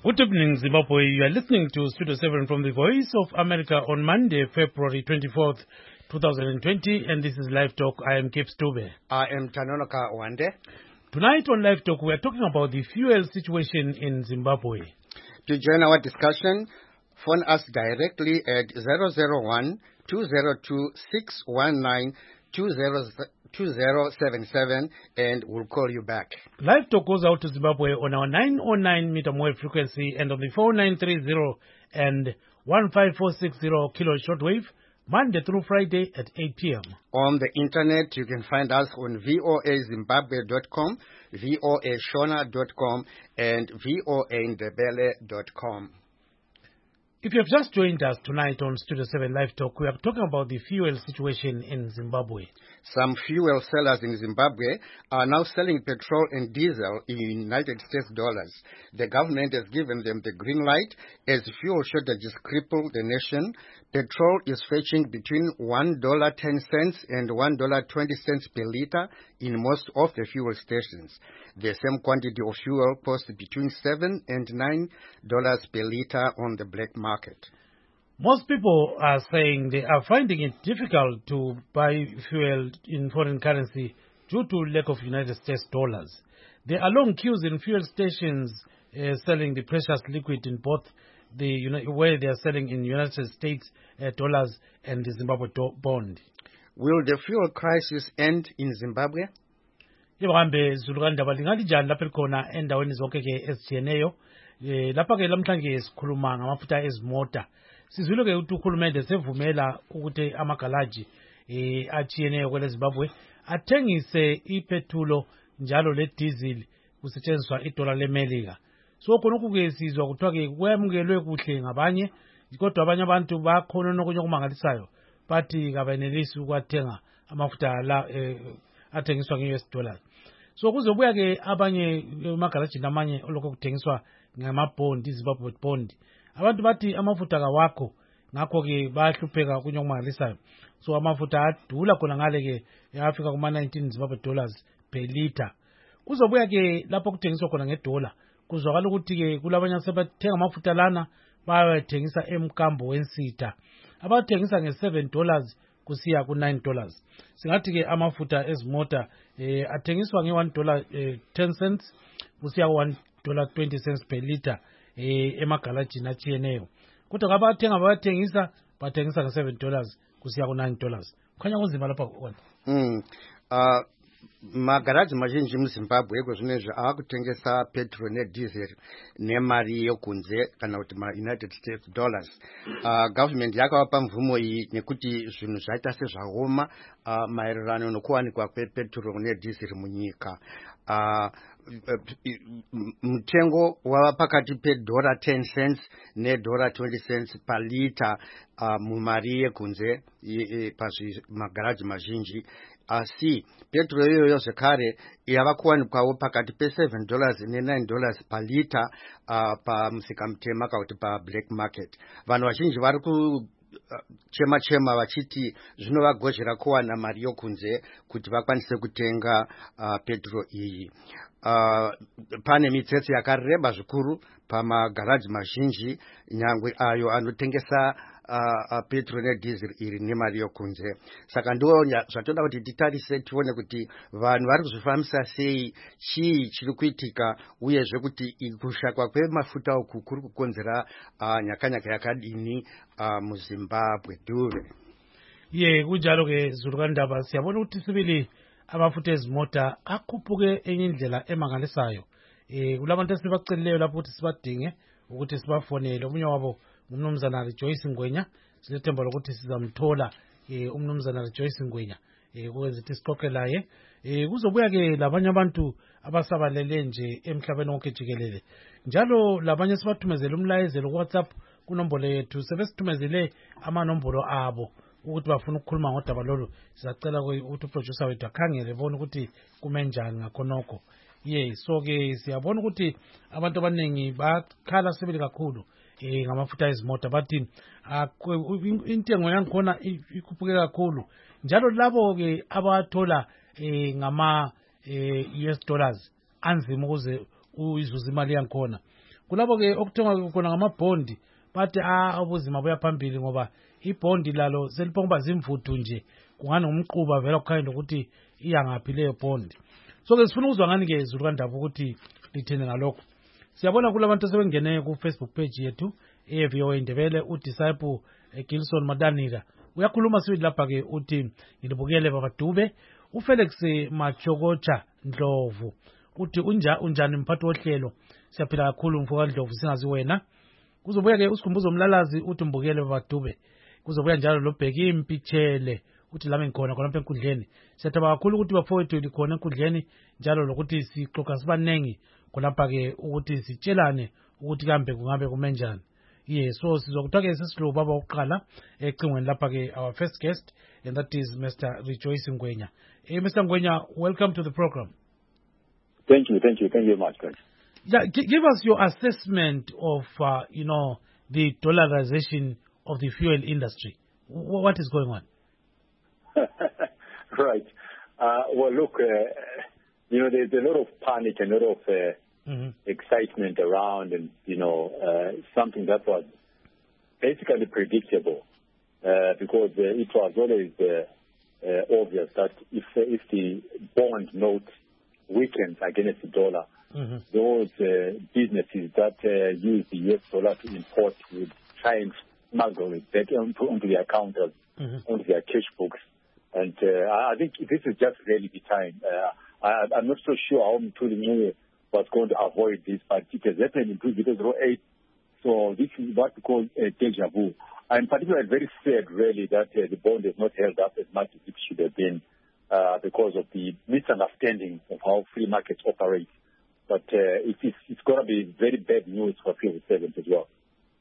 Good evening, Zimbabwe. You are listening to Studio 7 from the Voice of America on Monday, February 24th, 2020, and this is Live Talk. I am Kip Stube. I am Tanonoka Wande. Tonight on Live Talk, we are talking about the fuel situation in Zimbabwe. To join our discussion, phone us directly at 001-202-619-2077 and we'll call you back. Live Talk goes out to Zimbabwe on our 909 meter wave frequency and on the 4930 and 15460 kilo shortwave, Monday through Friday at 8 p.m. On the internet, you can find us on voazimbabwe.com, voashona.com, and voandebele.com. If you have just joined us tonight on Studio 7 Live Talk, we are talking about the fuel situation in Zimbabwe. Some fuel sellers in Zimbabwe are now selling petrol and diesel in United States dollars. The government has given them the green light as fuel shortages cripple the nation. Petrol is fetching between $1.10 and $1.20 per liter in most of the fuel stations. The same quantity of fuel costs between $7 and $9 per liter on the black market. Most people are saying they are finding it difficult to buy fuel in foreign currency due to lack of United States dollars. There are long queues in fuel stations selling the precious liquid in both where they are selling in United States dollars and the Zimbabwe bond. Will the fuel crisis end in Zimbabwe? Yebambe zulukandaba lingalijani lapha likhona endaweni zonke ke ezitshiyeneyo lapha ke lamhlanje sikhuluma ngamafutha ezimota. Sizwile ke ukuthi ukhulumende sevumela ukuthi amagalaji atshiyeneyo kwele Zimbabwe athengise ipethulo njalo le diesel kusetshenziswa idola leMelika. So khonokho ke sizwa kuthiwa ke kwamukelwe kuhle ngabanye kodwa abanye abantu bakhona nokunye okumangalisayo bathi kabenelisi ukwathenga amafutha la athengiswa nge-US dollars. So kuzobuya ke abanye emagarajini amanye olokho kuthengiswa ngamabond, iZimbabwe bond. Abantu bathi amafutha kawakho ngakho ke bayahlupheka kunye okumangalisayo. So amafutha adula khona ngale ke yafika kuma 19 Zimbabwe dollars per liter. Kuzobuya ke lapho kuthengiswa khona ngedola. Kuzwakala ukuthi ke kulabanye asebathenga amafutha lana bayathengisa emkambo wensitha. Abathengisa nge$7 kusiya ku$9. Singathi ke amafutha ezimota athengiswa nge$1.10 kusiya ku$1.20 per liter emagalajini atshiyeneyo. Kodwa bathengisa nge$7 kusiya ku$9. Kukhanya kunzima lapha kona. Magaraji mazhinji muZimbabwe kwezvinezvi akutengesa petrol nediesel nemari yokunze kana kuti United States dollars. Government yakavapa mvumo iyi nekuti zvinhu zvaita sezvaoma maererano nokuwanikwa kwepetrol nediesel munyika. Mutengo wava pakati $10 ne$20 per liter mumari yekunze pazvimagaraji mazhinji. Asi petrol iyoyo zvekare yava kuwanikwawo pakati $7 ne$9 per liter pamusika mutema kana kuti pablack market. Vanhu vazhinji vari kuchema vachiti zvinovagozhera kuwana mari yokunze kuti vakwanise kutenga petrol iyi. Pane mitsetse yakareba zvikuru pamagaraji mazhinji nyangwe ayo anotengesa petrol nediesel iri nemari yokunze. Saka ndiwo zvatoda kuti titarise tione kuti vanhu vari kuzvifambisa sei, chii chiri kuitika uyezve kuti kushakwa kwemafuta uku kuri kukonzera nyakanyaka yakadini muZimbabwe. Duve kunjalo ke zulukandaba siyabona ukuthi sibili amafutha ezimota akhuphuke enye indlela emangalisayo. Kulabantu esibacelileyo lapho ukuthi sibadinge ukuthi sibafonele. Omunye wabo umnumzana Rejoice Ngwenya, silethemba lokuthi sizamthola umnumzana Rejoice Ngwenya ukwenza ukuthi sixoxe laye. Kuzobuya ke labanye abantu abasabalele nje emhlabeni wonke jikelele. Njalo labanye sibathumezele umlayezelo ku WhatsApp kunombolo yethu. Sebesithumezele amanombolo abo ukuthi bafuna ukukhuluma ngodaba lolu. Sizacela ukuthi uproducer wethu akhangele bona ukuthi kumenjani ngakhonokho. So ke siyabona ukuthi abantu abaningi bakhala sebele kakhulu ngamafutha ezimota bathi intengo yankhona ikhuphuke kakhulu. Njalo labo ke abathola ngama US dollars anzima ukuze uyizuza imali yankhona. kulapho ke okuthengwa khona ngamabhondi bathi ubuzima buya phambili ngoba ibhondi lalo seliphonga zimvuthu nje kungani ngumquba vela kukhanya ukuthi iyangaphi leyo bhondi. So ke sifuna ukuzwa ngani ke Zulu kaNdaba ukuthi lithini ngalokho. Siyabona kulabantu sebengene ku Facebook page yethu eVOA Indebele uDisciple Gilson Madanika uyakhuluma sithi lapha ke uthi ngilibukele baba Dube. uFelix Machokocha Ndlovu uthi unjani mphathi wohlelo, siyaphila kakhulu mfoka Ndlovu singazi wena. Kuzobuya ke usikhumbuzo umlalazi uthi mbukele baba Dube. Kuzobuya njalo lo Bheki Impitshele uthi lami ngikhona khona enkundleni. Siyathaba kakhulu ukuthi bafowethu likhona enkundleni njalo lokuthi sixoxa sibanengi khonapha ke ukuthi sitshelane ukuthi kambe kungabe kumenjani. Yes, so sizokuthola ke sesilo baba oqala ecingweni lapha ke our first guest, and that is Mr. Rejoice Ngwenya. Mr. Ngwenya, welcome to the program. Thank you very much, guys. Yeah, give us your assessment of the dollarization of the fuel industry. What is going on? Right. Well, look, there's a lot of panic and a lot of excitement around, and something that was basically predictable because it was always obvious that if the bond note weakens against the dollar, those businesses that use the US dollar to import would try and smuggle it back onto their counters, onto their cash books. And I think this is just really the time. I'm not so sure how Mthuli was going to avoid this, but it has happened in 2008. So this is what we call a deja vu. I'm particularly very sad, really, that the bond has not held up as much as it should have been because of the misunderstanding of how free markets operate. But it's going to be very bad news for civil servants as well.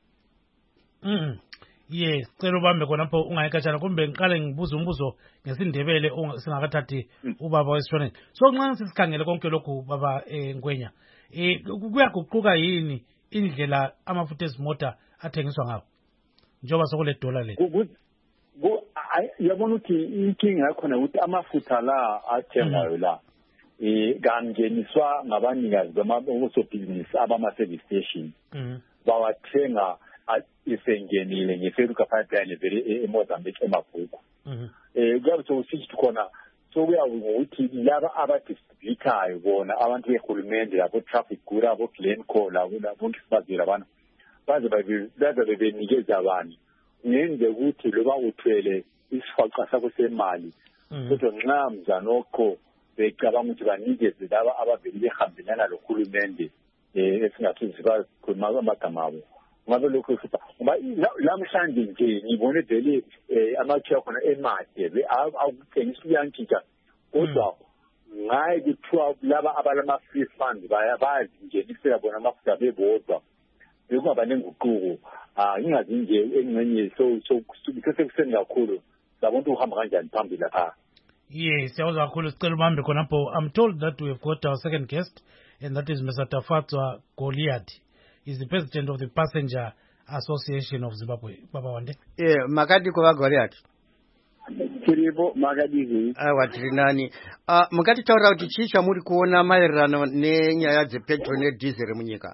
Yes, cela ubambe khonapho ungayikatshana kumbe ngiqale ngibuza umbuzo ngesindebele singakathathi ubaba wesishoneni. So nxa sisikhangele konke lokhu baba Ngwenya, kuyaguquka yini indlela amafutha ezimota athengiswa ngawo njengoba sokule dollar le? Yabona ukuthi inkinga yakhona ukuthi amafutha la athengwayo la kangeniswa ngabanikazi bamabhizinisi abama-service station bawathenga isengenile ngeFeduca pipeline vele eMozambique eMabhuku. Kuyabe sokusithi khona sokuya ukuthi laba abadistributayo bona abantu behulumende abo-traffic guru abo-Glencore labonke sibazile abantu baze benikeza abantu ngenze ukuthi loba uthwele isifaqa sakho semali kodwa nxa mzanokho becabanga ukuthi banikeze laba abavele behambelana lohulumende esingathi sibakhuluma amagama abo. Ngabe lokho lamhlanje nje ngibone vele amakhiya khona emade akuthengisa uyantshintsha kodwa ngaye kuthiwa laba abalama-free fund bayazingenisela bona amafutha bebodwa bekungaba nenguquko. Ingazi nje engxenye sekuseni kakhulu sabona ukuthi uhamba kanjani phambili lapha. Yes, siyawuzwa kakhulu sicela ubambe khonapho. I'm told that we have got our second guest, and that is Mr. Tafatswa Goliath. He's the president of the Passenger Association of Zimbabwe. Baba Wande. Yeah, makati kwa Goliath. Kiribo makadizi. Watiri nani. Mukati taura kuti chicha muri kuona maererano nenyaya dzepetrol nedizeri munyika.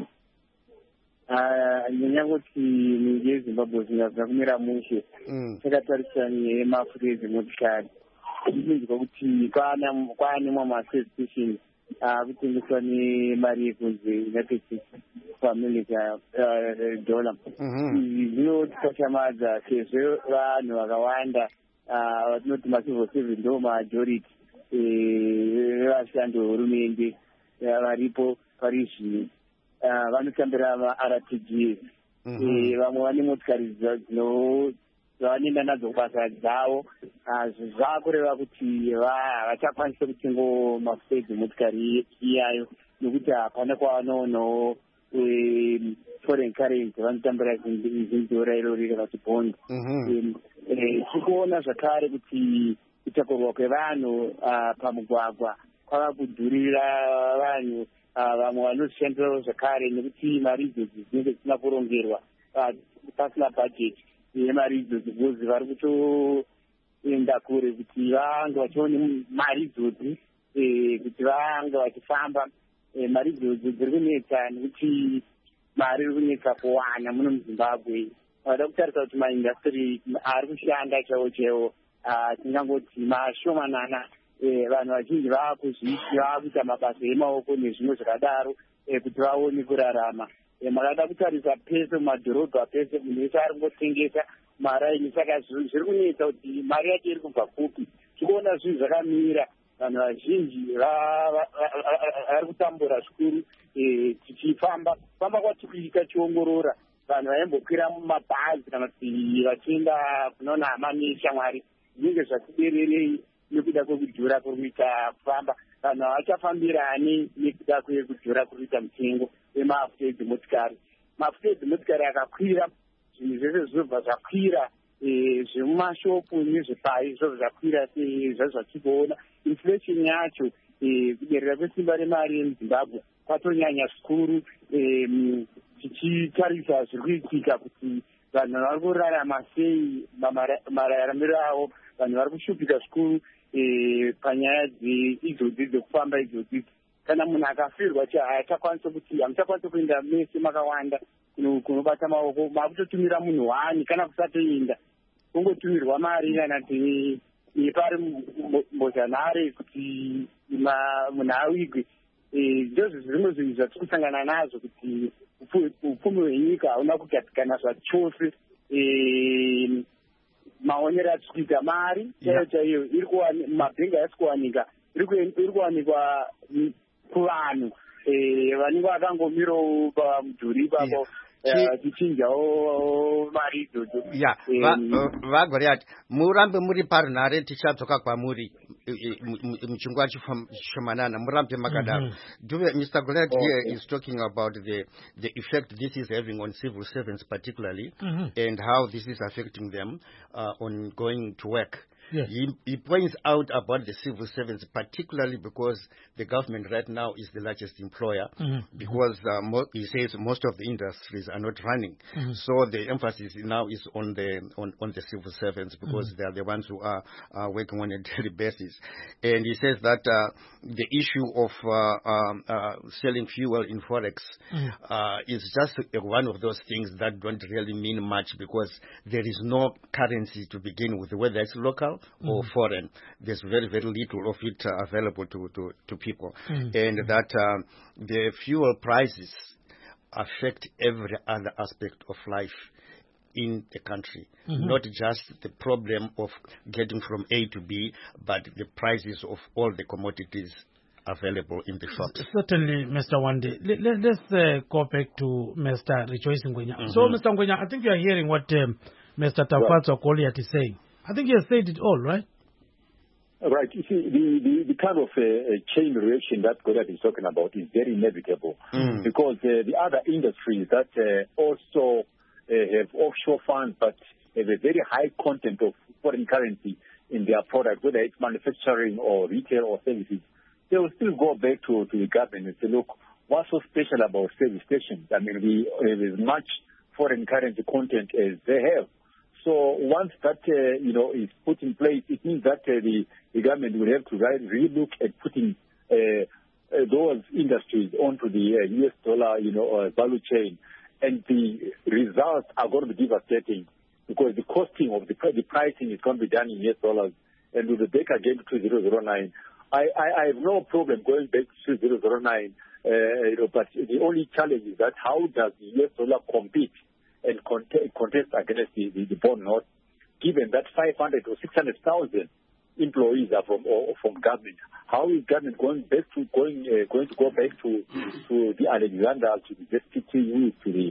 Nyanya kuti nyika yeZimbabwe zinakumira mushe. Takatarisana nemafuta ezimotikari. Ndinzwa kuti kwane mama-service station kutengeswa nemari yekunze United States America dollar. Zvinotikatyamadza sezvo vanhu vakawanda vatinoti macivil servant ndo majority vevashandi vehurumende varipo pari zvino vanotambira ma-RTGs. Vamwe vane motikari dzavanoenda nadzo kubasa dzavo. Zvakureva kuti havachakwanisa kutenga mafuta edzimotikari iyayo nekuti hapana kwavanoonawo foreign currency vanotambira zindora irori kana kuti bond. Tikuona zvakare kuti kutakurwa kwevanhu pamugwagwa kwava kudhurira vanhu. Vamwe vanozvishandirawo zvakare nekuti mari idzodzi dzinenge dzisina kurongerwa pasina bhajeti yemari idzodzi because vari kutoenda kure kuti vange vachione mari idzodzi kuti vange vachifamba. Mari idzodzi dziri kunetsa nekuti mari iri kunetsa kuwana muno muZimbabwe. Vada kutarisa kuti maindastry ari kushanda chaiwo chaiwo tingangoti mashomanana, vanhu vazhinji vakuita mabasa emaoko nezvimwe zvakadaro kuti vaone kurarama. Makada kutarisa pese mumadhorobha pese munhu wese ari kungotengesa maraini, saka zviri kunetsa kuti mari yacho iri kubva kupi. Tikuona zvinhu zvakamira, vanhu vazhinji vari kutambura zvikuru. Tichifamba kwatiri kuita chiongorora, vanhu vaimbokwira mumabhazi kana kuti vachienda kunoona hama neshamwari, zvinenge zvatibererei nekuda kwekudhura kuri kuita kufamba. Vanhu havachafambirani nekuda kwekudhura kuri kuita mutengo wemafuta edzimotikari. Mafuta edzimotikari akakwira, zvinhu zvese zvinobva zvakwira, zvemumashopu nezvepai zvobva zvakwira sezvazvatiboona. Inflation yacho, kuderera kwesimba remari yemuZimbabwe kwatonyanya zvikuru. Tichitarisa zviri kuitika kuti vanhu vari kurarama sei, mararamiro avo, vanhu vari kushupika zvikuru panyaya idzodzi dzekufamba idzodzi. Kana munhu akafirwa hamuchakwanisa kuenda mese makawanda kunobata maoko, makutotumira munhu wani kana kusatoenda, kungotumirwa mari kana nepari mbozhanhare kuti munhu awigwe. Ndozvo zvimwe zvinhu zvatiri kusangana nazvo, kuti upfumi hwenyika hauna kugadzikana zvachose. Maonero atiri kuita mari chaiyo chaiyo mabhengi haisi kuwanika, iri kuwanikwa kuvanhu vanenge vakangomirawo pamudhuri ipapo tichinjawo mari idzodzo. Vagoriati, murambe muri parunhare, tichadzoka kwamuri muchinguva chishomanana, murambe makadaro. Mr. Goliath here is talking about the effect this is having on civil servants particularly, and how this is affecting them on going to work. Yes. He points out about the civil servants, particularly because the government right now is the largest employer, because he says most of the industries are not running. So the emphasis now is on the civil servants, because they are the ones who are working on a daily basis. And he says that the issue of selling fuel in Forex is just one of those things that don't really mean much, because there is no currency to begin with, whether it's local or foreign. There's very, very little of it available to people. And that the fuel prices affect every other aspect of life in the country, not just the problem of getting from A to B, but the prices of all the commodities available in the shops. Certainly, Mr. Wande. Let's go back to Mr. Rejoice Ngwenya. So, Mr. Ngwenya, I think you are hearing what Mr. Tafatso Goliath is saying. I think he has said it all, right? Right. You see, the kind of chain reaction that Goliath is talking about is very inevitable, because the other industries that also have offshore funds but have a very high content of foreign currency in their product, whether it's manufacturing or retail or services, they will still go back to the government and say, look, what's so special about service stations? I mean, we have as much foreign currency content as they have. So once that is put in place, it means that the government will have to relook at putting those industries onto the US dollar value chain, and the results are going to be devastating, because the costing of the pricing is going to be done in US dollars, and we'll be back again to 2009. I have no problem going back to 2009, but the only challenge is that how does the US dollar compete and contest against the bond note, given that 500 or 600,000 employees are from government? How is government going to go back to the Alexander, to the ZTTU, to the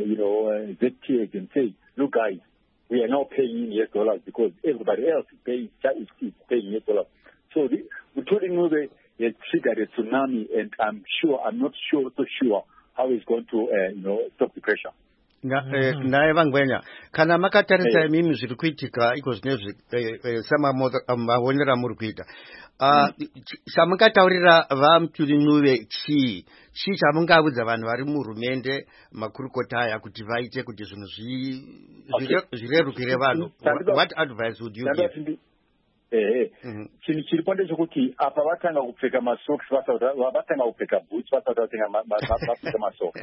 ZTH and say, look guys, we are now paying in US dollars because everybody else is paying US dollars. So we're telling you they triggered a tsunami, and I'm not so sure how it's going to stop the pressure. Naye Vangwenya, kana makatarisa imimi zviri kuitika iko zvinezvi samaonera muri kuita, chamungataurira vaMturinuve chii chamungaudza vanhu vari muhurumende, makurukota aya, kuti vaite kuti zvinhu zvirerukire vanhu? What advice would you give? chiripo ndechekuti apa vatanga kupfeka masocks vatanga kupfeka boots vasati vatenga vapfeka masocks.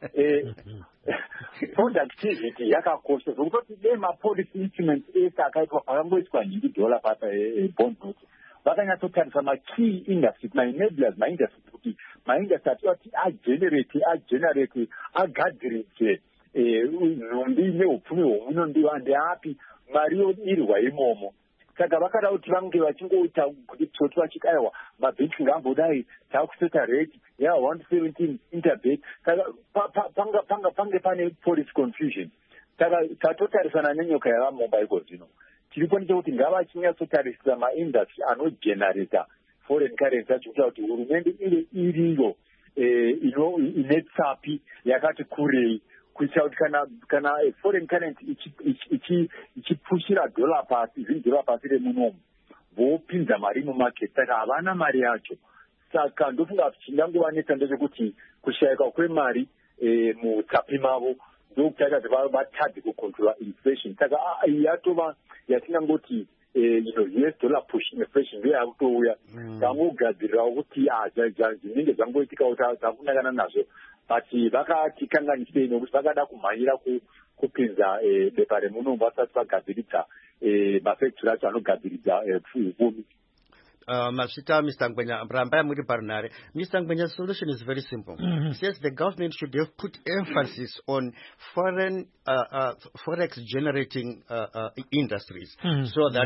Productivity yakakosha zvokutoti dei mapolicy instruments ese akaitwa pakangoiswa $90 papa bond note vakanyatsotarisa makey industries maenablers maindustries kuti maindustry ati agenerate agadziridze nhumbi neupfumi hwomuno ndeapi mari yodirwa imomo. Saka vakada kuti vange vachingoita kuti tsoti vachikaiwa mabhenki ngambodai takuseta rate 117 interbet. Saka pange pane policy confusion. Saka tatotarisana nenyoka yavamomba iko zvino tiripo ndechekuti ngavachinyatsotariisa maindustry anogenerata foreign currency achikuita kuti hurumende ive iriyo ine tsapi yakati kurei kuitira kuti kana foreign currency ichipushira dollar pasi zviri dollar pasi remunomu vopinza mari mumarket. Saka havana mari yacho. Saka ndofunga kuti chingangovanetsa ndechekuti kushayika kwemari mutsapi mavo ndokutaita kuti vatadze kucontrola inflation. Saka yatova yatingangoti US dollar push inflation ndiyo yakutouya tangogadzirirawo kuti zvinenge zvangoitikawo takunangana nazvo but vakatikanganisei nokuti vakada kumhanyira kupinza bepa remunomu vasati vagadziridza mafactory acho anogadziridza upfumi. Masvita Mr. Ngwenya, Mrambai Muri Parnare. Mr. Ngwenya's solution is very simple. He says the government should have put emphasis on foreign forex generating industries so that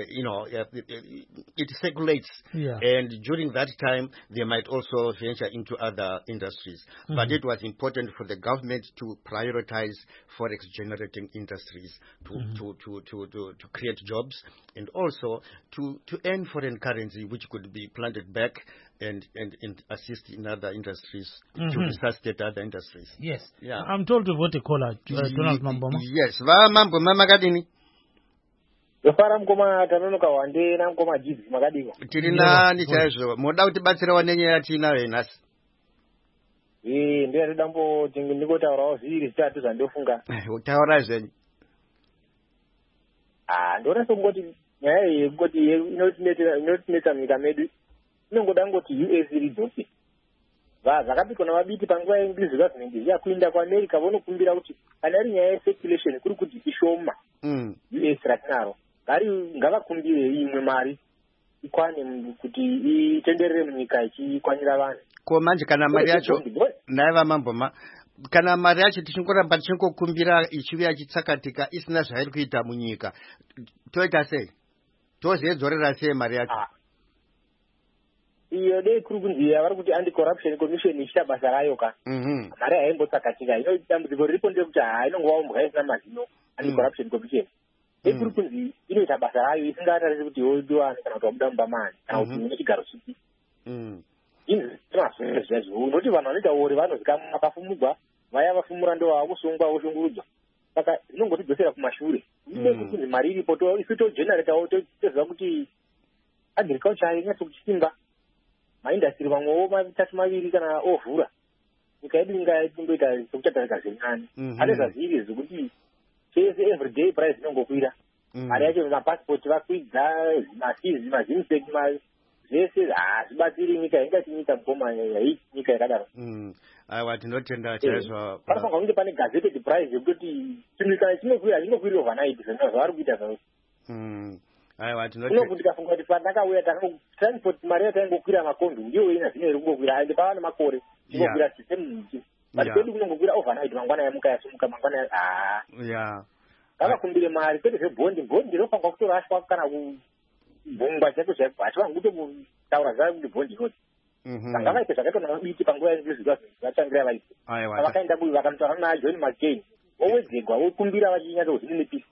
it circulates. Yeah. And during that time, they might also venture into other industries. But it was important for the government to prioritize forex generating industries to create jobs and also to earn foreign currency, which could be planted back and assist in other industries to resuscitate other industries. Yes. Yeah. I'm told to vote a caller, Donald Mamboma. Yes. Va mambo mama kadini. Yofara mkoma tanonoka wande na mkoma jizi makadiko. Tirina ni chaizvo. Moda kuti batsira wanenye yatina wenasi. Ndiye dambo ndiko taurawo zviri zvitatu zvandofunga. Utaura zvenyu. Ndora songoti nyaya yekuti inotinetsa munyika medu inongoda ngoti US ridzoke. Zvakapikwa navabiti panguva yeingirizi gavhimenti yakuinda kuamerica vonokumbira kuti kana iri nyaya yesirculation kuri kuti ishoma US ratinaro ngavakumbire imwe mari ikwane kuti itenderere munyika ichikwanira vanhu. Ko manje kana mari yacho naiva mamboma kana mari yacho tichingoramba tichingokumbira ichiuya chitsakatika isina zvairi kuita munyika toita sei? Tozedzorera sei mari yacho? Iyo dei kuri kunzi vari kuti anti-corruption commission ichita basa rayo ka mari haimbotsakatika. Ino dambudziko riripo ndekuti inongovawo mbwa isina mazino anti-corruption commission. Dei kuri kunzi inoita basa rayo isingatarisi kuti yoidiwani kana kuti wabuda mubamani kana kuti mune chigaro chipi. Unoti vanhu vanoita uri vanozikamwa vakafumugwa vaya vafumura ndo vakusungwa voshungurudzwa. Saka inongotidzosera kumashure. Ine kuti mari iripo isu togeneratawo toziva kuti agriculture ingatso kuchisimba maindastry vamwewo matatu maviri kana ovhura nyika yedu ingaingoita sekuchatarika zvenyani. Ane zvazviri zvokuti chese everyday price inongokwira. Mari yacho mapassport vakwidza mafizi mazimsek zvese hazvibatsiri nyika ingati nyika mukoma nyika yakadaro. Aiwa tinotenda chaizvo. Panofanira kunge pane gazetted price yekutoti chinhu kana chinokwira chingokwira overnight zvavari kuita zvavo. Aiwa tinotenda. Unokuti kafunga kuti pandakauya transport mari yataingokwira makondo ndiyo ina zvino iri kungokwira ende pava nemakore ingokwira system ichi. But kwedu kunongokwira overnight mangwana yamuka yasimuka mangwana ngavakumbire mari kwete zvebondi inofanira kutorashwa kana bhungwa chaiko chaiko hachivangu kutotaura zvavo kuti bhondi inoti sanga vaite zvakaitwa navabiti panguva yavatangirira vaite vakaenda buyi vakanotaura naJohn McCain vowedzegwa vokumbira vachinyatsozinenepisa.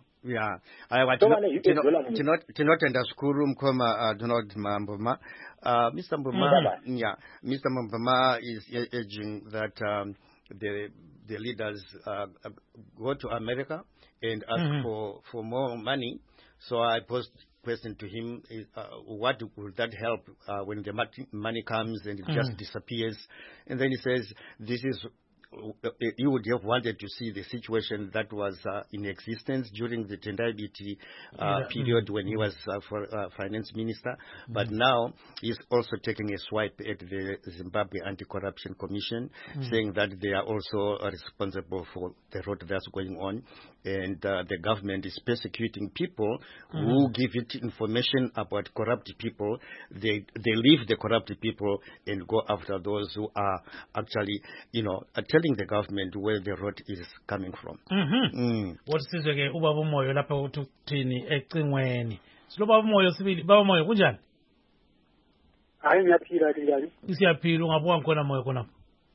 Tinotenda zvikuru mukoma Donald Mamboma. Mr. Mamboma is urging that the leaders go to America and ask for more money. So I posed question to him, what would that help when the money comes and it just disappears? And then he says, this is you would have wanted to see the situation that was in existence during the Tendai Biti period when he was finance minister. But now he's also taking a swipe at the Zimbabwe Anti-Corruption Commission, saying that they are also responsible for the rot that's going on, and the government is persecuting people who give it information about corrupt people. They leave the corrupt people and go after those who are actually, telling the government where the rot is coming from. What is again? Ubaba Moyo lapha uthini ecingweni. Silo Baba Moyo sibili. Baba Moyo kunjani? Hayi ngiyaphila njani? Siyaphila, ungabuka khona Moyo khona.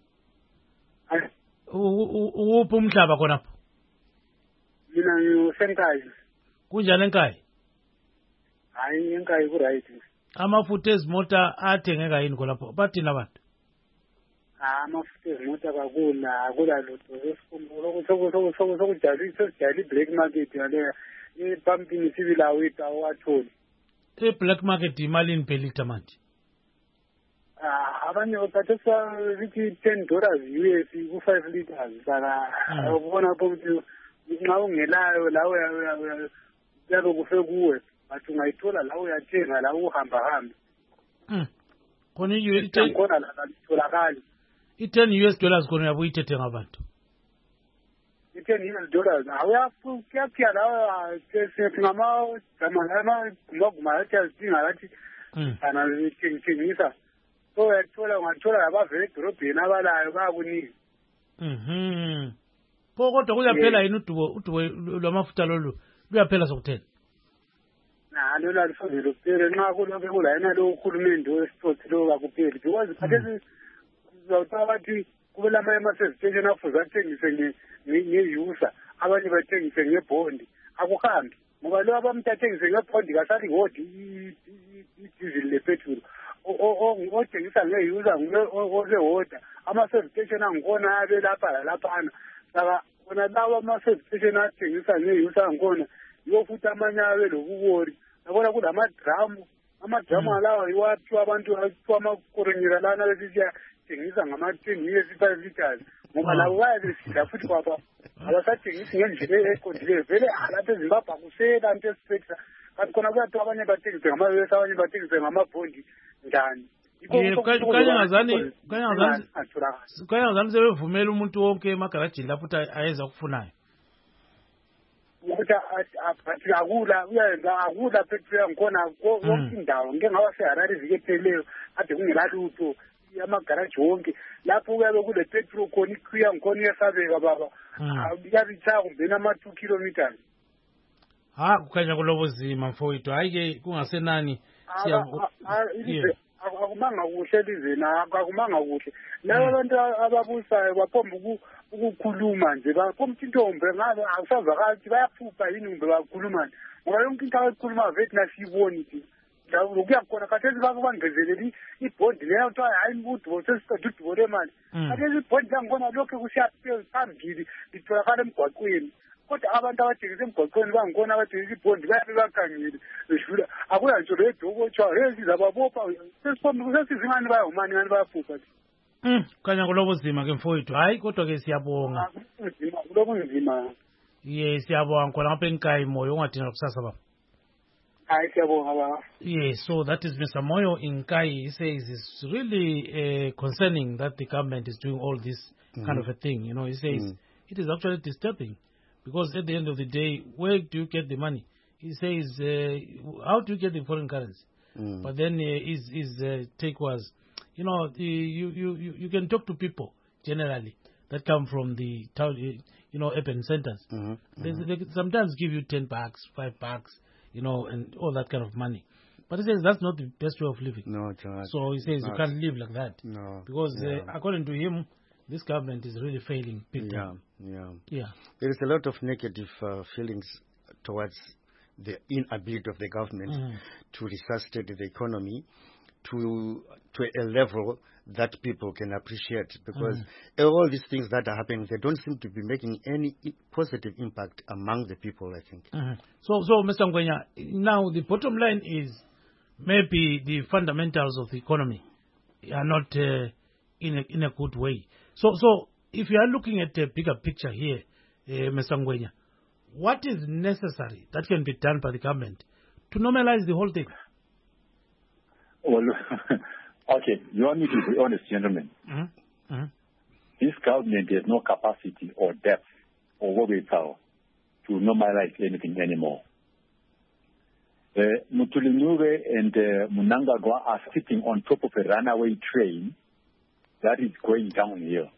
Uphi umhlaba khona? Mina ngisenkayi. Kunjani enkayi? Hayi enkayi ku right. Amafutha ezimota athengeka yini khonapho? Bathina abantu? Amafutha ezimota akula lutho sokujali black market ngale ipumping sibila wethu awatholi. Black market imalini per liter manje? Abanye bathatha lithi $10 US ku 5 liters saka ubona ukuthi nxa ungelayo lawo yabe kufe kuwe bathi ungayithola lawo uyathenga la uhamba hamba. Khona khona la litholakala. $10 US khona uyabuyithethe ngabantu. $10 awuyaphuya lawo ngama yathidinga lathi ana ngithengisa. So ungathola labavela edorobheni abalayo bayakunika. Kodwa kuyaphela yini udubo lwamafutha lolu luyaphela sokuthela? Lolu alufuzile kuphela nxa kulokhu kulayina lo uhulumende wesithothi lo akupheli because khathesi uzawuthola bathi kube lama ama-service station afuze athengise ngeyusa abanye bathengise ngebhondi akuhambi ngoba lo abamuntu athengise ngebhondi kasali ngodi idizili lepetrol othengisa ngeyusa osehoda ama-service station angkhona abe lapha lalaphana saka bona lawa ama-service station athengisa ngeyusa angkhona yiwo futhi amanye abe lokubori yabona kulamadramu alawa iwaphiwa abantu aphiwa amakoronyera lana besiya thengisa ngama-10 years 5 liters ngoba labo bayabesidla futhi kwaba abasathengisi ngendlela eqondileyo vele lapha eZimbabwe akuselanto esiphetha kanti khona kuyathiwa abanye bathengise ngamawesi abanye bathengise ngamabhondi njani. Kanyangazani sebevumela umuntu wonke emagarajini lapho ukuthi ayeza kufunayo ukuthi akula petrol ngikhona konke indawo ngeke ngaba seHarare iviki epheleyo ade kungelalutho amagaraji wonke lapho kuyabe kule petrol khona ikhwiya ngikhona iyasabeka baba iyabitshaya kumbeni ama-2 kilometers. Kukhanya kulobuzima mfowethu, hayi-ke kungasenani akumanga kuhle elizweni, akumanga kuhle. Laba abantu ababusayo baphomba ukukhuluma nje, baphomba intombi ngabe awusazakala ukuthi bayaphupha yini kumbe bakhulumani ngoba yonke into abayikhuluma vethu nasiyiboni thi kuyakhona khathesi bakubangezeleli ibhondi leyo kuthiwa hayi udubo sesiqeda udubo lemali khathesi ibhondi langikhona lokhu kusiya phambili litholakala emgwaqweni kodwa abantu abathengisa emgwaqweni bangikhona abathengisa ibhondi bayabe bakhangile bedlula akuya nje ledoko kuthiwa hey sizababopha sesizingani bayahumani ngani bayaphupha khanya kulobuzima-ke mfowethu, hayi kodwa-ke siyabonga kulobunzima. Yes, siyabonga khona ngapha enkayi Moyo, ungadinga kusasa baba. Yes, so that is Mr. Moyo in Kai. He says it's really concerning that the government is doing all this kind of a thing. He says it is actually disturbing because at the end of the day, where do you get the money? He says, how do you get the foreign currency? But then his take was, you can talk to people generally that come from the town, urban centers. They sometimes give you $10, $5. And all that kind of money. But he says that's not the best way of living. No, it's not. So he says you can't live like that. No. Because according to him, this government is really failing people. Yeah. There is a lot of negative feelings towards the inability of the government to resuscitate the economy to a level that people can appreciate, because all these things that are happening, they don't seem to be making any positive impact among the people, I think. So Mr. Ngwenya, now the bottom line is maybe the fundamentals of the economy are not in a good way. So if you are looking at a bigger picture here, Mr. Ngwenya, what is necessary that can be done by the government to normalize the whole thing? Well, okay, you want me to be honest, gentlemen. Mm-hmm. Mm-hmm. This government has no capacity or depth or wherewithal to normalize anything anymore. Mutulinyuve and Mnangagwa are sitting on top of a runaway train that is going downhill.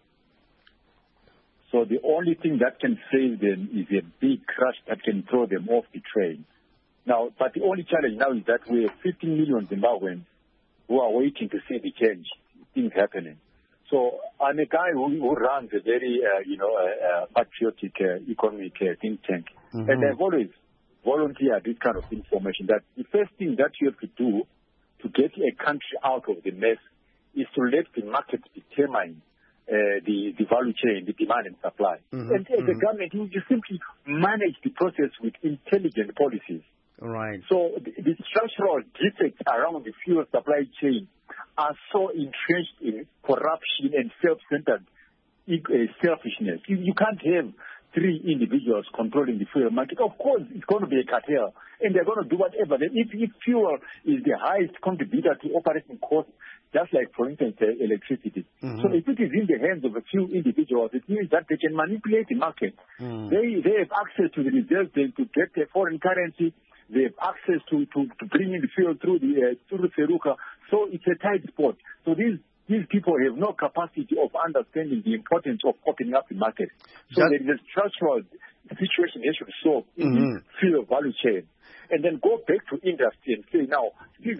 So the only thing that can save them is a big crash that can throw them off the train. Now, but the only challenge now is that we have 15 million Zimbabweans who are waiting to see the change, things happening. So I'm a guy who runs a very, patriotic economic think tank. Mm-hmm. And I've always volunteered this kind of information that the first thing that you have to do to get a country out of the mess is to let the market determine the value chain, the demand and supply. Mm-hmm. And the government, you simply manage the process with intelligent policies. Right. So the structural defects around the fuel supply chain are so entrenched in corruption and self-centered selfishness. You can't have three individuals controlling the fuel market. Of course, it's going to be a cartel, and they're going to do whatever. If fuel is the highest contributor to operating costs, just like, for instance, electricity. Mm-hmm. So if it is in the hands of a few individuals, it means that they can manipulate the market. Mm. They have access to the reserves, to get the foreign currency. They have access to bring in the fuel through the Feruka. So it's a tight spot. So these people have no capacity of understanding the importance of opening up the market. So there is a structural situation they should solve in the fuel value chain. And then go back to industry and say, now,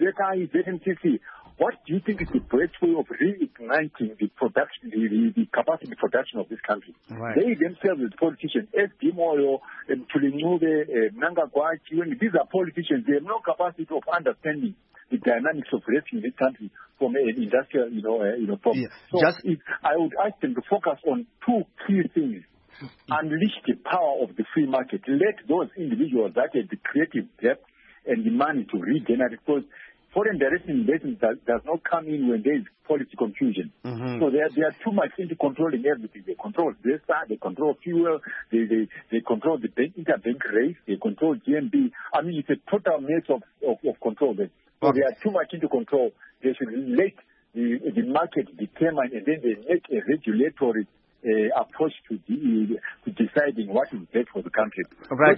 ZNCC, what do you think is the best way of reigniting the production, the capacity production of this country? Right. They themselves, as politicians, SD Moyo, Tulinyuve, Mnangagwa, these are politicians. They have no capacity of understanding the dynamics of race in this country from an industrial, problem. Yeah. So I would ask them to focus on two key things. Unleash the power of the free market. Let those individuals that have the creative depth and the money to regenerate. Because foreign direct investment does not come in when there is policy confusion. Mm-hmm. So they are too much into controlling everything. They control DESA, they control fuel, they control the interbank rates, they control GMB. I mean, it's a total mess of control. So they are too much into control. They should let the market determine, and then they make a regulatory approach to deciding what is best for the country. Right.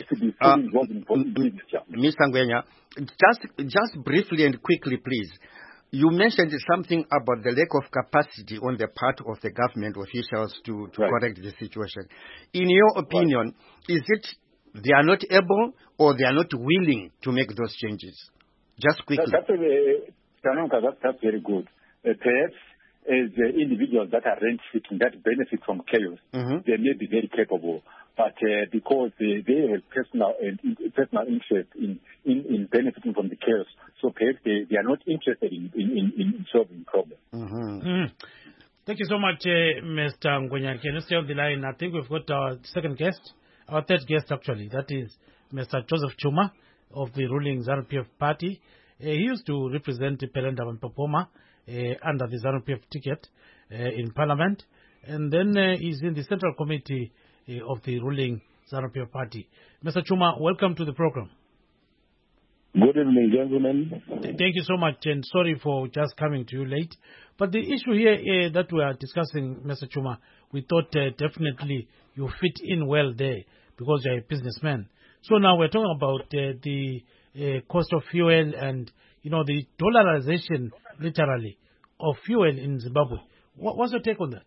Mr. Ngwenya, just briefly and quickly, please. You mentioned something about the lack of capacity on the part of the government officials to correct the situation. In your opinion, is it they are not able or they are not willing to make those changes? Just quickly. That's very good. Perhaps as individuals that are rent-seeking, that benefit from chaos, they may be very capable. But because they have personal interest in benefiting from the chaos, so perhaps they are not interested in solving the problem. Mm-hmm. Mm. Thank you so much, Mr. Ngwenya. Can you stay on the line? I think we've got our third guest actually. That is Mr. Joseph Chuma of the ruling ZANU-PF party. He used to represent Pelenda Mpopoma under the ZANU-PF ticket in Parliament, and then he's in the Central Committee of the ruling ZANU-PF party. Mr. Chuma, welcome to the program. Good evening, gentlemen. Thank you so much, and sorry for just coming to you late. But the issue here that we are discussing, Mr. Chuma, we thought definitely you fit in well there because you're a businessman. So now we're talking about the cost of fuel and, the dollarization, literally, of fuel in Zimbabwe. What's your take on that?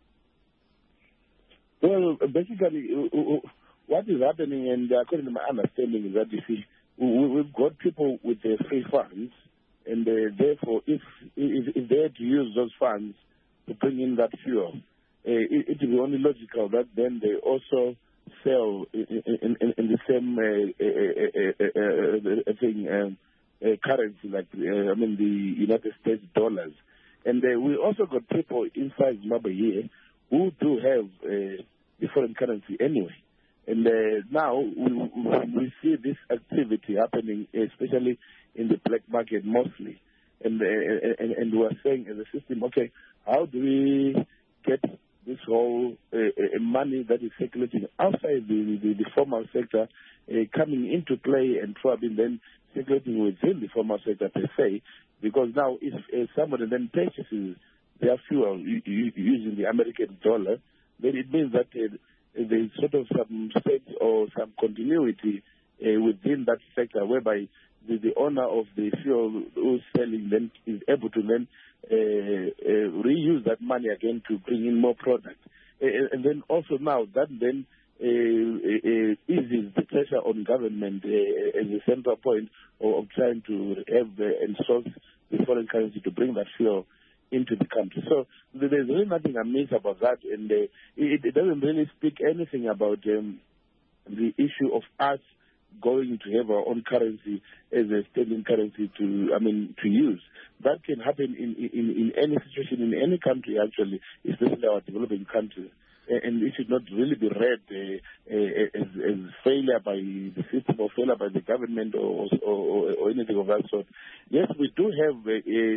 Well, basically, what is happening, and according to my understanding, is that, you see, we've got people with free funds, and therefore, if they had to use those funds to bring in that fuel, it would be only logical that then they also sell in the same currency, like the United States dollars. And we also got people inside Zimbabwe here who do have the foreign currency anyway. And now we see this activity happening, especially in the black market mostly. And we are saying as a system, okay, how do we get this whole money that is circulating outside the formal sector coming into play and probably then circulating within the formal sector per se, because now if somebody then purchases their fuel using the American dollar, then it means that there's sort of some sense or some continuity within that sector, whereby the owner of the fuel who's selling then is able to then reuse that money again to bring in more product. And then also now that then eases the pressure on government as a central point of trying to have and source the foreign currency to bring that fuel into the country. So there's really nothing amiss about that, and it doesn't really speak anything about the issue of us going to have our own currency as a standing currency to use. That can happen in any situation in any country, actually, especially our developing countries. And it should not really be read as failure by the system or failure by the government or anything of that sort. Yes, we do have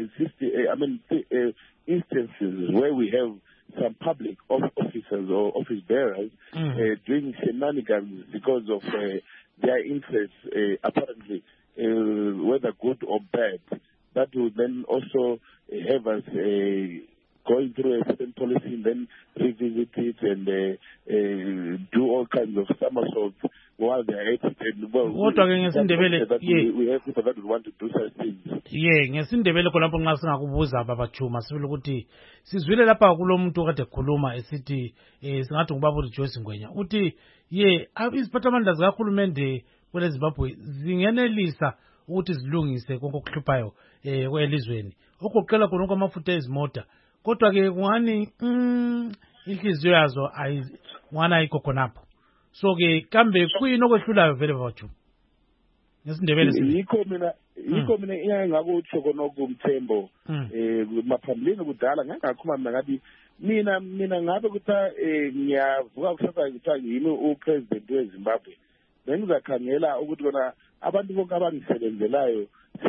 instances where we have some public officers or office bearers doing shenanigans because of their interests, apparently, whether good or bad. That will then also have us going through a certain policy and then revisit it and do all kinds of somersaults while they are at it. And well, we have people that want to do such things. ngesindebele khonapho nxa singakubuza babajuma sibili ukuthi sizwile lapha kulomuntu kade khuluma esithi singathi ngubaba uRejoice Ngwenya uthi iziphathamandla zikahulumende kwele Zimbabwe zingenelisa ukuthi zilungise konke okuhluphayo kwelizweni okuqela khona kwamafutha ezimota. Kodwa ke kungani inhliziyo yazo ngwana ayikho khonapho. So ke kambe kuyini okwehlulayo vele babajuma ngesindebele yikho mina ingakutsho konokumthembo maphambilini kudala ngangakhuluma mina ngathi mina ngabe kuthiwa ngiyavuka kusasa kuthiwa yimi upresident weZimbabwe bengizakhangela ukuthi kona abantu bonke abangisebenzelayo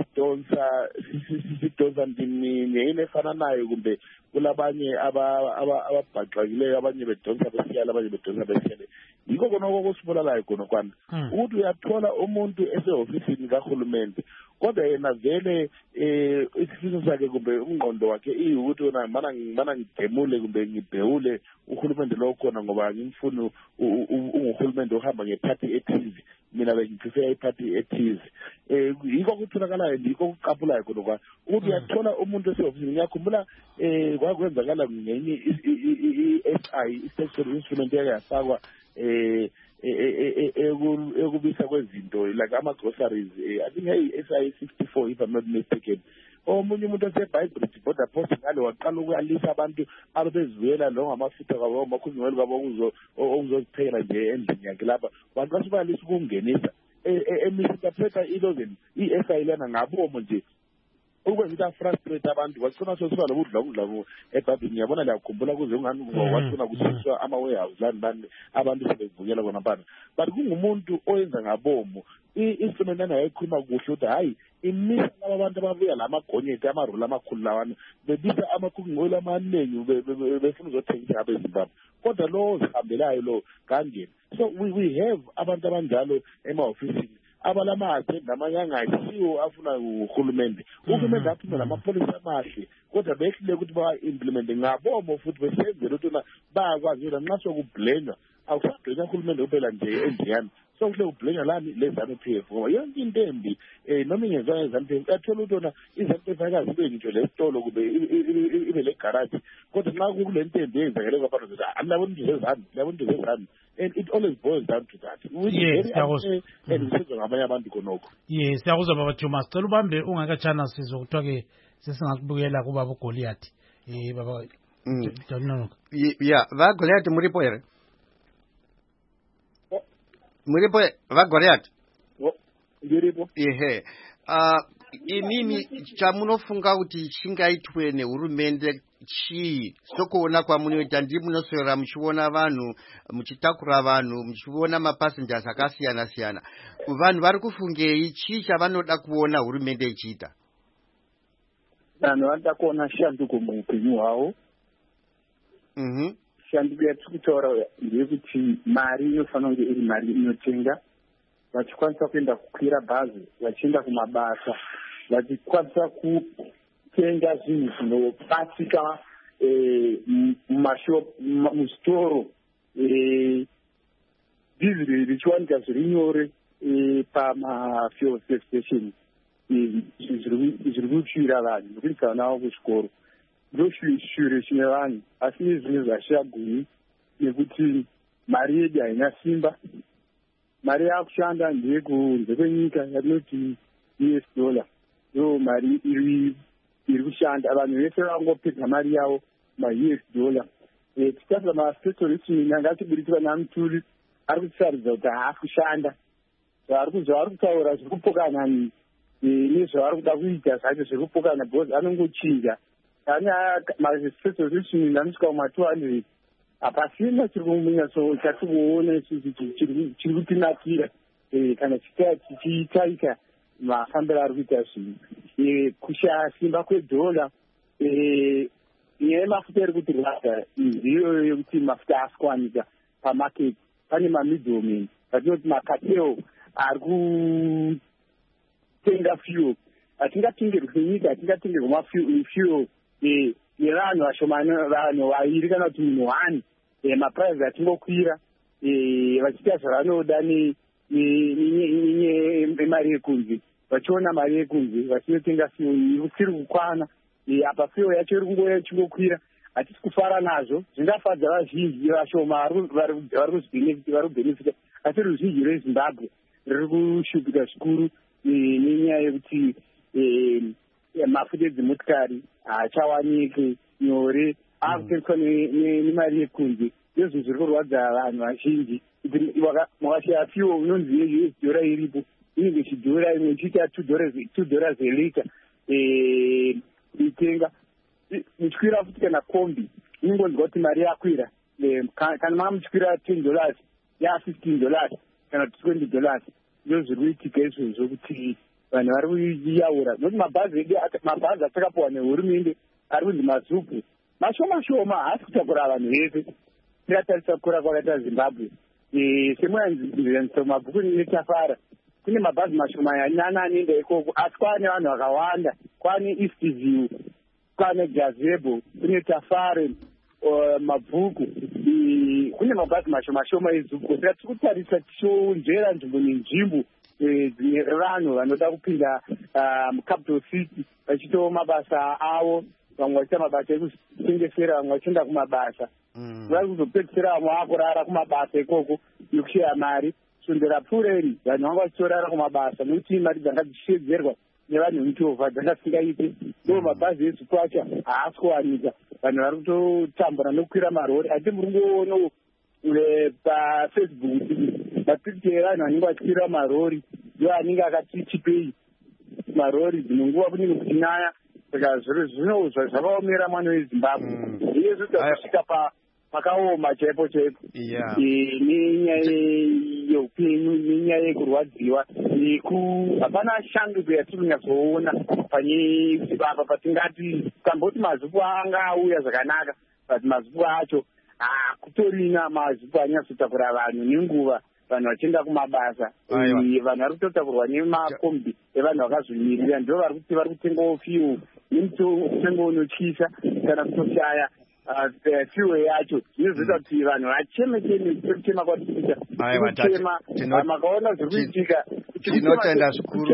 sidonsa ndini efana nayo kumbe kulabanye ababhaxakileyo abanye bedonsa besiyala abanye bedonsa besiyale yikho kona okusibulalayo khona kwana ukuthi uyathola umuntu esehofisini kahulumende kodwa yena vele isifiso sakhe kumbe umngqondo wakhe ukuthi wona mana ngidemule kumbe ngibhewule uhulumende lo khona ngoba ngimfuna uhulumende ohamba ngephathi ethize mina bengiprefer iphathi ethize yikho kutholakalayo yikho kuqapulayo khona kwa ukuthi uyathola umuntu esehofisini ngiyakhumbula kwakwenzakala ngenye i-SI i-Sexual Instrument yake yafakwa ekubisa kwezinto like ama-groceries I think SI 64 if I'm not mistaken. Omunye umuntu osebhayibhridge border post ngale waqala ukuyalisa abantu ababezivuyela lo ngamafutha kwabo amakhuzimelo kwabo okuzoziphekela nje endlini yakhe lapha waqala ukuyalisa ukungenisa emisinterpreta ilozeni i-SI lena ngabomo nje ukwenza frustrate abantu wasona sosiba lokudla ebhabhini ngiyabona liyakhumbula kuze ungani wasona kushiswa ama-warehouse lani abantu sebevukela kona bana but kungumuntu oyenza ngabomo i-instrument lana yayikhuluma kuhle ukuthi hayi imisa laba abantu ababuya la magonyeti amaroli amakhulu lawana bebisa amakhukungoli amaningi befuna uzothengisa abezimbabwe kodwa lo zihambelayo lo kangeni. So we have abantu abanjalo emahofisini abalamahle namanye angasiwo afuna uhulumende aphume lamapolisi amahle kodwa behlile ukuthi ba-implemente ngabomo futhi besenzela ukuthi bayakwazi ukuthi nxa sokubhlenywa awusadlenya uhulumende kuphela nje endiyani sokuhle ubhlenywa lani le-ZANU-PF ngoba yonke into embi noma ingenzanga i-ZANU-PF uyathola ukuthi yona i-ZANU-PF ayikazi ibe ngitsho lesitolo kube ibe legaraji kodwa nxa kukule nto embi eyenzakele kwabantu zithi liyabona into zezanu and it always boils down to that. Yes, siyakuzwa baba Juma sicela ubambe ungakatshana sizwe kuthiwa ke sesingakubukela kubaba uGoliath baba va Goliath muripo ere muripo va Goliath ndiripo imimi chamunofunga kuti chingaitwe nehurumende chii sokuona kwamunoita ndiri munoswera muchiona vanhu muchitakura vanhu muchiona mapassengers akasiyana siyana vanhu vari kufungei chii chavanoda kuona hurumende ichiita vanhu vanoda kuona shanduko muupenyu hwavo shanduko yatiri kutaura ndeyekuti mari inofanira kunge iri mari inotenga, vachikwanisa kuenda kukwira bhazi, vachienda kumabasa, vachikwanisa kutenga zvinhu zvinobatsika muzvitoro, dhiziri richiwanika zviri nyore pamafuel station. Zviri kupfira vanhu nokuisa vana vavo kuzvikoro. Ndoshure chine vanhu, asi nezvimwe zvashiya gumi nekuti mari yedu haina simba. Mari yakushanda ndeyekunze kwenyika yatinoti US dollar. Ndo mari iri kushanda. Vanhu vese vangopedza mari yavo ma-US dollar. Titarisa ma-special listening anga achibuditswa naMuturi ari kutisaridza kuti haasi kushanda. Zvaari kutaura zviri kupokana nezvavari kuda kuita zvacho zviri kupokana because anongochinja. Ma-special listening anosvika kuma-200. Hapasina chiri kunyatso chatikuona isusu chiri kutinakira kana chichitaika mafambiro ari kuita zvinhu. Kushaya simba kwedhola, nyaya yemafuta iri kutirwadza ndiyo yekuti mafuta asi kuwanika pamaketi. Pane mamiddlemen vatinoti makateo ari kutenga fuel. Hatingatengerwi senyika, hatingatengerwi mafuel yevanhu vashomani, vanhu vairi kana kuti munhu 1. Mapuraizi atingokwira vachiita zvavanoda nemari yekunze, vachiona mari yekunze vachinotenga fuel isiri kukwana. Apa fuel yacho iri kungoya ichingokwira, hatisi kufara nazvo. Zvingafadza vazhinji vashoma vari kubhenefita, asi ruzhinji rweZimbabwe riri kushupika zvikuru nenyaya yekuti mafuta edzimotikari haachawanike nyore, akutengeswa nemari yekunze. Ndizvo zviri kurwadza vanhu vazhinji. Mwakashaya fuel unonzi yeUS dollar iripo, inenge chidhora imwe ichiita $2 zelita kuitenga. Muchikwira futi kana kombi inongonzwa kuti mari yakwira. Kana manga muchikwira $10 ya$15 kana $20. Ndizvo zviri kuitika izvozvo kuti vanhu vari kuyaura. Nokuti mabhazi atakapuwa nehurumende ari kunzi mazupu mashoma haasi kutakura vanhu vese. Tikatarisa kukura kwakaita Zimbabwe, semuyanzisa mumabhuku netafara, kune mabhazi mashoma anyana anoenda ikoko, asi kwaane vanhu vakawanda. Kwaane Eastview, kwaane Gazebo, kune Tafare, mabhuku. Kune mabhazi mashoma ezupo. Saka tiri kutarisa tichionjera nzvimbo nenzvimbo dzine vanhu vanoda kupinda mucapital city vachitawo mabasa avo. Vamwe vachiita mabasa ekutengesera, vamwe vachienda kumabasa. Vari kuzopedzisira vamwe vakurara kumabasa ikoko nekushaya mari. Sondera pfuureni vanhu vanga vachitorara kumabasa nokuti mari dzanga dzichishedzerwa nevanhu vemuchovha dzangasingaite. Ndo mabhazi ezupo acho haasi kuwanika. Vanhu vari kutotambura nokukwira marori. Hati muri kungoona paFacebook mapikiti evanhu vanenge vachikwira marori ndo anenge akati chipei marori dzimwe nguva kunenge kuchinaya. Saka zvino zvakaomera mwana weZimbabwe. Iye zvoita kusvika pakaoma chaipo nenyaya yeupenyu, nenyaya yekurwadziwa. Hapana shanduko yatiri kunyatsoona apa patingati kamboti mazupu anga auya zvakanaka, but mazupu acho kutorina mazupu anyatsotakura vanhu nenguva. Vanhu vachienda kumabasa, vanhu vari kutotakurwa nemakombi evanhu vakazvimirira. Ndo vari kutengawo fuel nemutengo unotyisa kana kutoshaya fuel yacho. Zvinozoita kuti vanhu vacheme kutema kwatikuita kutema. Makaona zviri kuitika tinotenda zvikuru.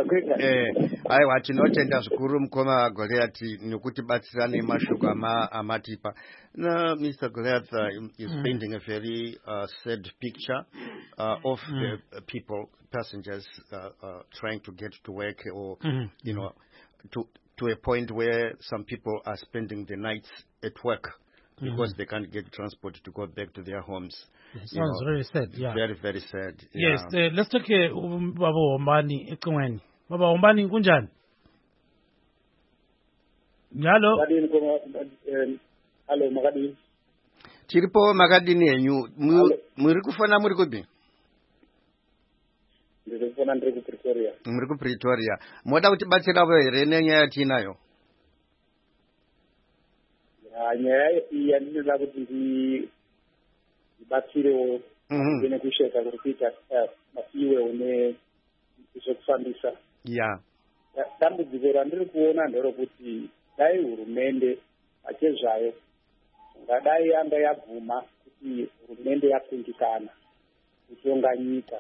Aiwa, tinotenda zvikuru mukoma Goliath nokutibatsira nemashoko amatipa. Now, Mr. Goliath is painting a very sad picture of the people, passengers trying to get to work, or you know, to a point where some people are spending the nights at work because they can't get transport to go back to their homes. It sounds very sad, yeah. Very, very sad. Yes, let's take Baba Wombani Ekongweni. Baba Wombani kunjani? Hello. Hello, Makadini. Chiripo Makadini enyu. Muri kufana muri kupi? Ndiri kufana ndiri ku Pretoria. Muri ku Pretoria. Moda kutibatsira here nenyaya yatinayo? nyaya yandinoda kuti ndibatsirewo nekusheka kuri kuita mafiwewo nezvekufambisa. Dambudziko randiri kuona nderokuti dai hurumende pachezvayo ngadai yanga yabvuma kuti hurumende yakundikana kutonga nyika,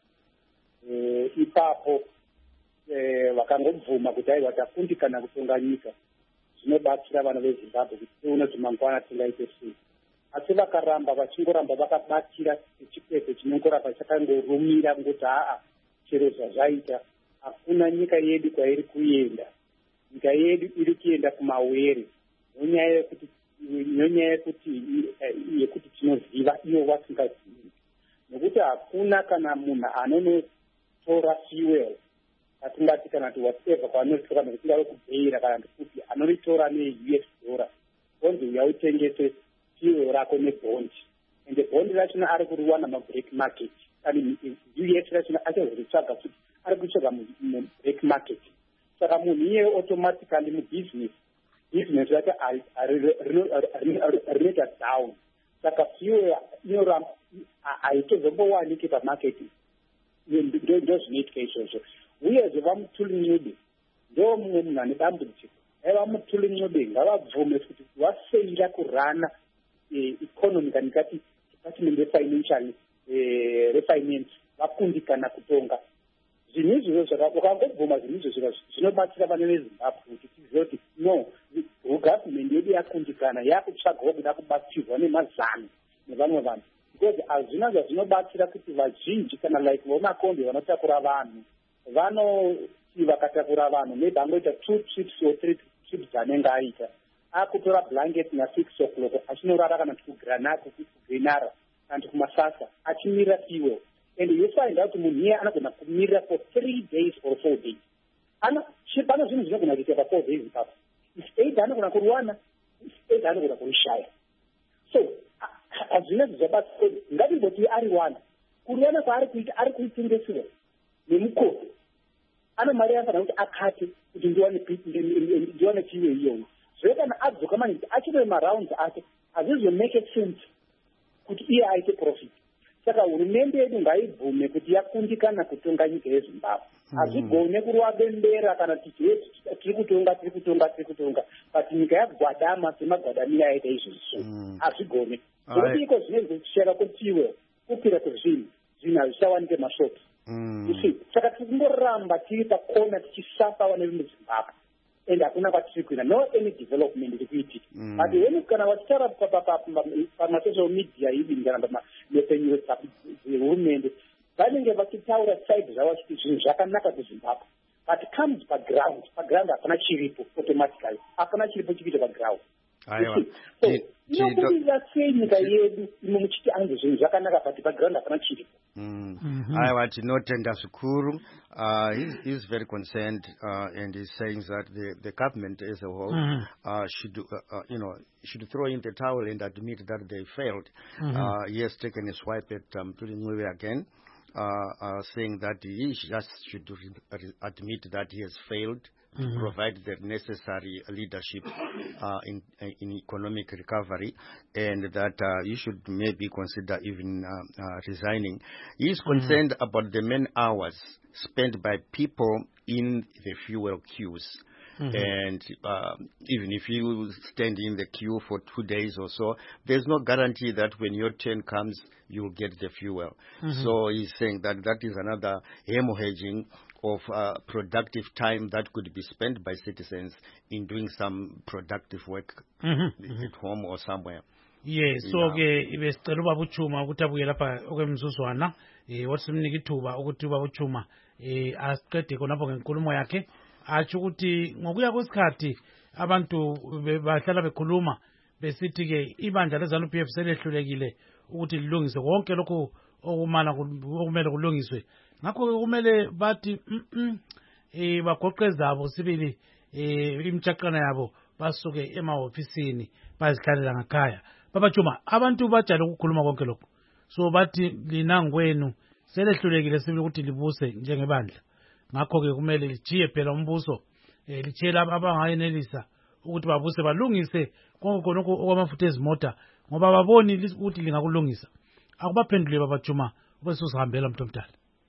ipapo vakangobvuma kuti aiwa takundikana kutonga nyika, zvinobatsira vana veZimbabwe kuti tione kuti mangwana tingaite sei. Asi vakaramba vachingoramba vakabatira chikwepe chinongoramba chakangorumira ngoti chero zvazvaita hakuna nyika yedu kwairi kuenda, nyika yedu iri kuenda kumawere nonyaya yekuti tinoziva iwo vasingazivi, nekuti hakuna kana munhu anonotora fuel atingati kana kuti whatever kwaanotora nekuti ave kubheira kana ndikuti anoritora ne-US dollar bonzi uya utengese fuel rako nebhondi, ende bhondi rachona ari kuriwana mabreak market, kana US rachona achazoritsvaga kuti ari kutsvaga mu-break market. Saka munhu iye automatically mubusiness yake rinoita down. Saka fuel inoramba haitozombowaniki pamarket, ndo zvinoitika izvozvo. Uyezve vamuTulinyude ndo mumwe munhu ane dambudziko. VamuTulinyude ngavabvume kuti wafeira kurana economy kana ikati department refinance vakundikana kutonga zvinhu izvozvo. Ukangobvuma zvinhu izvozvo zvinobatsira vana veZimbabwe kuti tizive kuti no, government yedu yakundikana yakutsvagawo kuda kubatsirwa nemazano nevamwe vanhu, because hazvina zvazvinobatsira kuti vazhinji kana like vomakombi vanotakura vanhu vanoti vakatakura vanhu maybe angoita 2 trips or 3 trips anenge aita akutora blanket na6 o'clock achinorara kana kugrenara kana kumasasa achimirira fuel, and you find out munhu iye anogona kumirira for 3 days or 4 days. Pane zvinhu zvinogona kuita pa 4 days ipapo, either anogona kuriwana, either anogona kurishaya. So hazvina zvabatsira, ngatimboti ari wana kuriwana kwaari kuita ari kuitengesera nemukoko, ana mari yafana kuti akate kuti ndiwane fuel iyoyo. Zveke kana adzoka maniti achine marounds ake hazvizomake sense kuti iye aite profit. Saka hurumende yedu ngaibvume kuti yakundikana kutonga nyika yeZimbabwe. Hazvigone kurwa bembera kana tiri kutonga but nyika yagwadama semagwadamira aita izvozvo. Hazvigone. Nokuti iko zvinenge kuchera kutiwe kupira kwezvinhu hazvichawanike mashopu. Saka tikungoramba tiri pakona tichisafa vana vemuZimbabwe, and hakuna kwatiri kuenda, no any development iri kuitika. But when kana vachitaura pamasocial media hivi kana pamafenyuro dzehurumende vanenge vachitaura side zvavo kuti zvinhu zvakanaka kuZimbabwe, but comes paground hapana chiripo, automatically hapana chiripo chikuita paground. So inokuita sei nyika yedu imo muchiti ange zvinhu zvakanaka but paground hapana chiripo. Aiwa tinotenda zvikuru. He's very concerned and he's saying that the government as a whole should throw in the towel and admit that they failed. He has taken a swipe at Tulinyude again, saying that he just should admit that he has failed to provide the necessary leadership in economic recovery, and that he should maybe consider even resigning. He is concerned about the man hours spent by people in the fuel queues. And even if you stand in the queue for 2 days or so, there's no guarantee that when your turn comes, you'll get the fuel. So he's saying that is another hemorrhaging of productive time that could be spent by citizens in doing some productive work at home or somewhere. Yes, so ke besicela ubaba uChuma ukuthi abuye lapha okwemzuzwana wasimnika ithuba ukuthi ubaba uChuma asiqede khonapho ngenkulumo yakhe, athi ukuthi ngokuya kwesikhathi abantu bahlala bekhuluma besithi ke ibandla leZANU-PF selehlulekile ukuthi lilungise konke lokho okumele kulungiswe. Ngakho ke kumele bathi bagoqe zabo sibili imtshaqana yabo basuke emahofisini bazihlalela ngakhaya. Baba Chuma, abantu bajale ukukhuluma konke lokho, so bathi lina ngwenu selehlulekile sibili ukuthi libuse njengebandla. Ngakho ke kumele lijiye phela umbuso, litshela abangayenelisa ukuthi babuse balungise konke khonokho okwamafutha ezimota ngoba baboni ukuthi lingakulungisa. Akubaphendule Baba Juma bese usihambela umuntu omdala.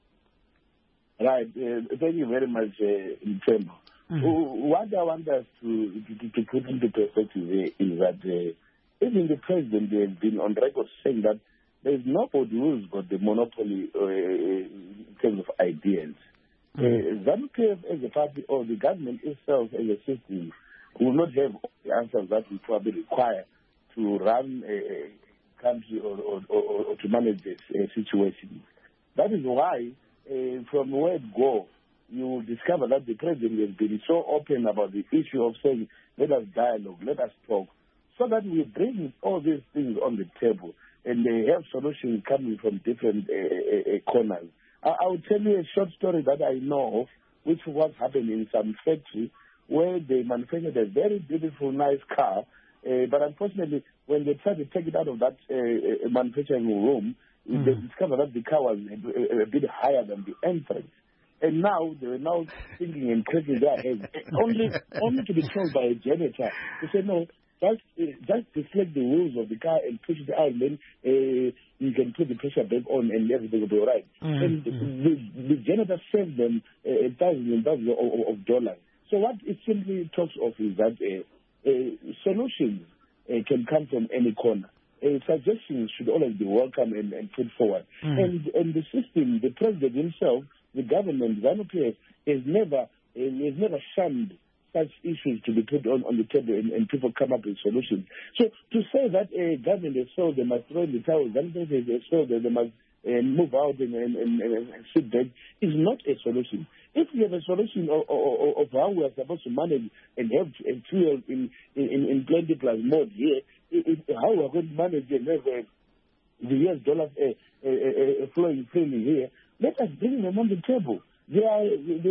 Right, thank you very much, Mthembu. What I want us to put into perspective here is that even the president has been on record saying that there is nobody who's got the monopoly in terms of ideas. ZANU-PF as a party or the government itself as a system will not have the answers that we probably require to run a country or to manage this situation. That is why, from where it goes, you will discover that the president has been so open about the issue of saying, let us dialogue, let us talk, so that we bring all these things on the table and they have solutions coming from different corners. I will tell you a short story that I know of, which was happening in some factory where they manufactured a very beautiful, nice car, but unfortunately, when they tried to take it out of that manufacturing room, they discovered that the car was a bit higher than the entrance. And now they were now thinking and cracking their heads, only to be told by a janitor to say, no, just deflect the wheels of the car and push it out, and then you can put the pressure back on and everything will be all right. And the janitor saved them thousands and thousands of dollars. So what it simply talks of is that solutions can come from any corner. Suggestions should always be welcome and put forward. And the system, the president himself, the government, ZANU-PF, has never shunned such issues to be put on the table and people come up with solutions. So to say that a government has failed, they must throw in the towel, ZANU-PF has failed, they must move out and sit back, is not a solution. If we have a solution of how we are supposed to manage and have fuel in plenty plus mode here, how we are going to manage and have the US dollar flowing freely here, let us bring them on the table. There are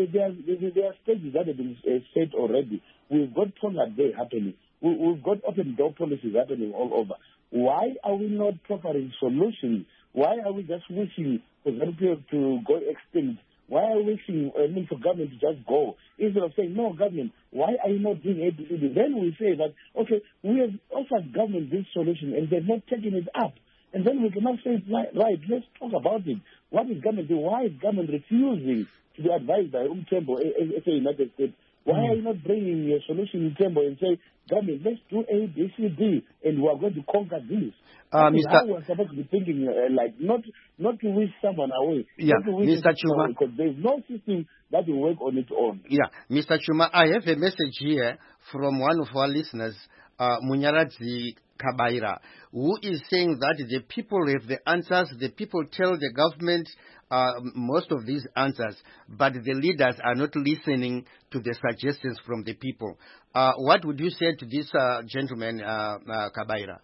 stages that have been set already. We've got Tonga Day happening. We've got open door policies happening all over. Why are we not providing solutions? Why are we just wishing for ZANU-PF to go extinct? Why are we wishing for government to just go? Instead of saying, no, government, why are you not doing ABCD? Then we say that, okay, we have offered government this solution and they're not taking it up. And then we cannot say, right, let's talk about it. What is government doing? Why is government refusing to be advised by Umthembu as a United States? Why are you not bringing your solution in Umthembu and say, government, let's do A, B, C, D, and we are going to conquer this? How we're supposed to be thinking, not to wish someone away. Yeah, Mr. Chuma. Because there's no system that will work on its own. Yeah, Mr. Chuma, I have a message here from one of our listeners, Munyaradzi Kabaira, who is saying that the people have the answers, the people tell the government most of these answers, but the leaders are not listening to the suggestions from the people. What would you say to this gentleman, Kabaira?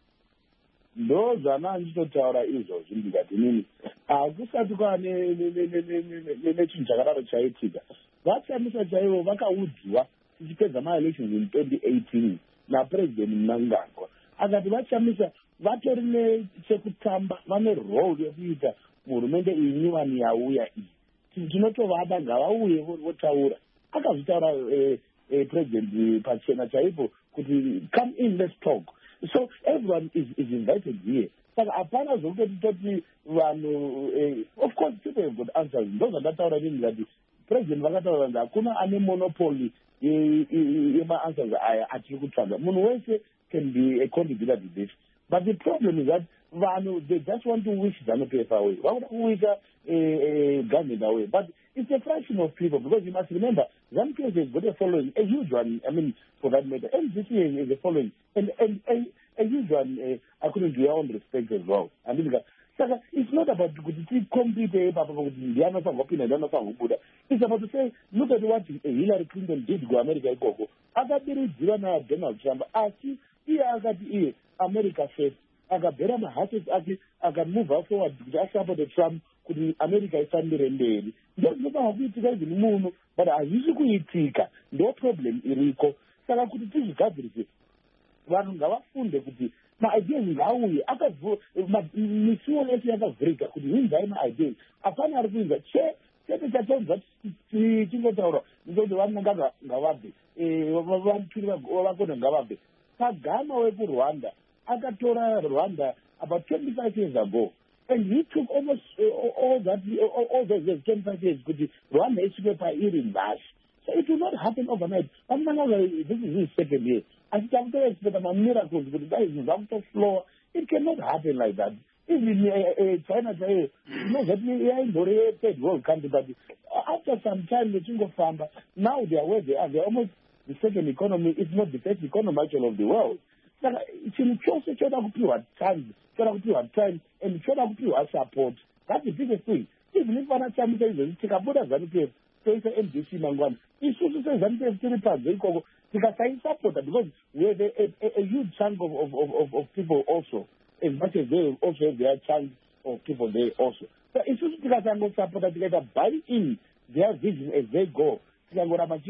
Those are not nditotaura izvozvo ndikati nini kusati kwane nechinhu chaitika vatsamisa chaivo vakaudzwa tichipedza maelections in 2018 napresident Mnangagwa akati vachamisa vatori nechekutamba vane role yekuita hurumende iyi nyuwani yauya iyi tinotovada ngavauye votaura akazvitaura president pachena chaipo kuti come in, let's talk. So everyone is invited here. But apana zokutoti vanhu of course people have got answers. Those are ndataura nini that president vakataura kuti hakuna ane monopoly yema-answers aya atiri kutsvaga. Munhu wese can be a contributor to this. But the problem is that vanhu, they just want to wish ZANU-PF away. Vakuda kuwisa government away. But it's a fraction of people, because you must remember, ZANU-PF has got a following, a huge one, I mean, for that matter. MDC has a following, and a huge one, according to your own respect as well. I mean, it's not about to compete, it's about to say, look at what Hillary Clinton did to America. Donald Trump, America first, akabhera mahashes ake akamove forward kuti asapota Trump kuti America ifambire mberi. Ndozvinobva kuitika izvi muno, but hazvisi kuitika, ndo problem iriko. Saka kuti tizvigadzirise, vanhu ngavafunde kuti maideas ngauye, misuwo yese yakavhurika kuti hinzai maideas. Apana ari kuinza chete chatonza chingotaura ndikuti vananga ngavabve vantu vakona ngavabve. Kagame wekurwanda akatora Rwanda about 25 years ago, and he took almost all those 25 years kuti Rwanda isvike pairi mbashi. So it will not happen overnight. This is his second year. As I'm going to expect a miracle, but that is not so slow. It cannot happen like that. Even China say, no, that we are in the third world country, but after some time, the Chingo farmer, now they are where they are. They're almost the second economy, if not the first economy actually of the world. It's in chose time, and support. That's the biggest thing. Even if one time says, take a Buddha Zanzibar, so it's an MDC Mangwan. It's also says Zanzibar, because I support that because we have a huge chunk of people also, as much as they also have their chunk of people there also. So it's also because I'm not support that they buy in their vision as they go. They will not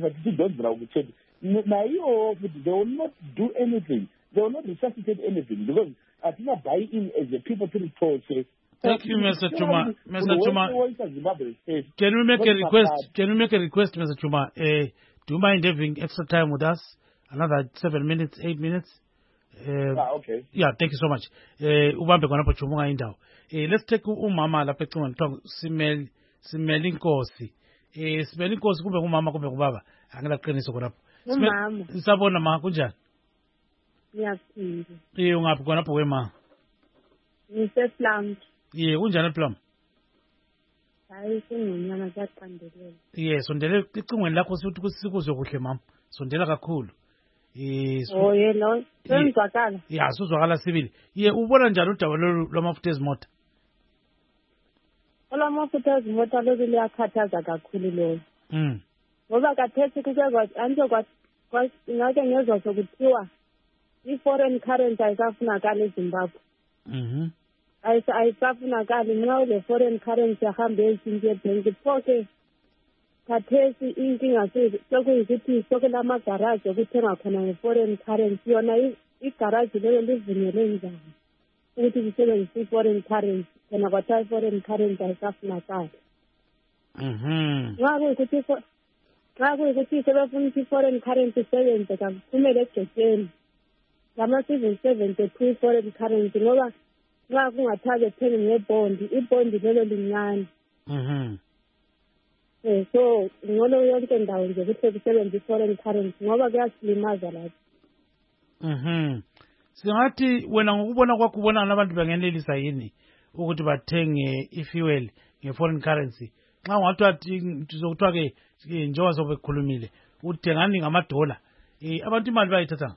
do anything. They will not resuscitate anything because I think buy in as the people to the process. Thank you, Mr. Chuma. Mr. Chuma, can we make a request? Can we make a request, Mr. Chuma? Do you mind having extra time with us? Another 7 minutes, 8 minutes? Okay. Yeah, thank you so much. Let's take umama la petu and smelling kosi. Smelling kosi kumbe umama kumbe kubaba. Angela keniso kunapo. Umama. Sabona ma kunjani? Ngiyaphi. Ungaphi konapo wema? Ngiseplum. Unjani Plum? Hayi sengonyana zaqandelela. Sondele icingweni lakho sithi kusikuzwe kuhle mama. Sondela kakhulu. Yelo. Senzakala. Suzwakala sibili. Ubona njani udaba lwamafutha ezimota? Olamafutha ezimota lokhu liyakhathaza kakhulu lo. Ngoba kathesi ngake ngezwa sokuthiwa i-foreign currency ayisafunakali eZimbabwe. Ayisafunakali nxa ule foreign currency ahambe ezinje ebhenki phoke kathesi inkinga sokuyikuthi sokulamagaraji okuthenga khona nge-foreign currency yona igaraji lelo livunyelwe njani ukuthi lisebenzise i-foreign currency khona kwathiwa i-foreign currency ayisafunakali. Nxa kuyikuthi sebefuna ukuthi i-foreign currency isebenze kakuphumele egcekeni lama-civil servant ephiwa i-foreign currency ngoba nxa kungathiwa bethenge ngebhondi ibhondi lelo lincane. So ngcono yonke ndawo nje kuhle kusebenza i-foreign currency ngoba kuyasilimaza lapho. Singathi wena ngokubona kwakho ubona abantu bangenelisa yini ukuthi bathenge i-fuel nge-foreign currency nxa ungathiwa ke njengoba sobekhulumile uthengani ngamadola abantu imali bayithatha?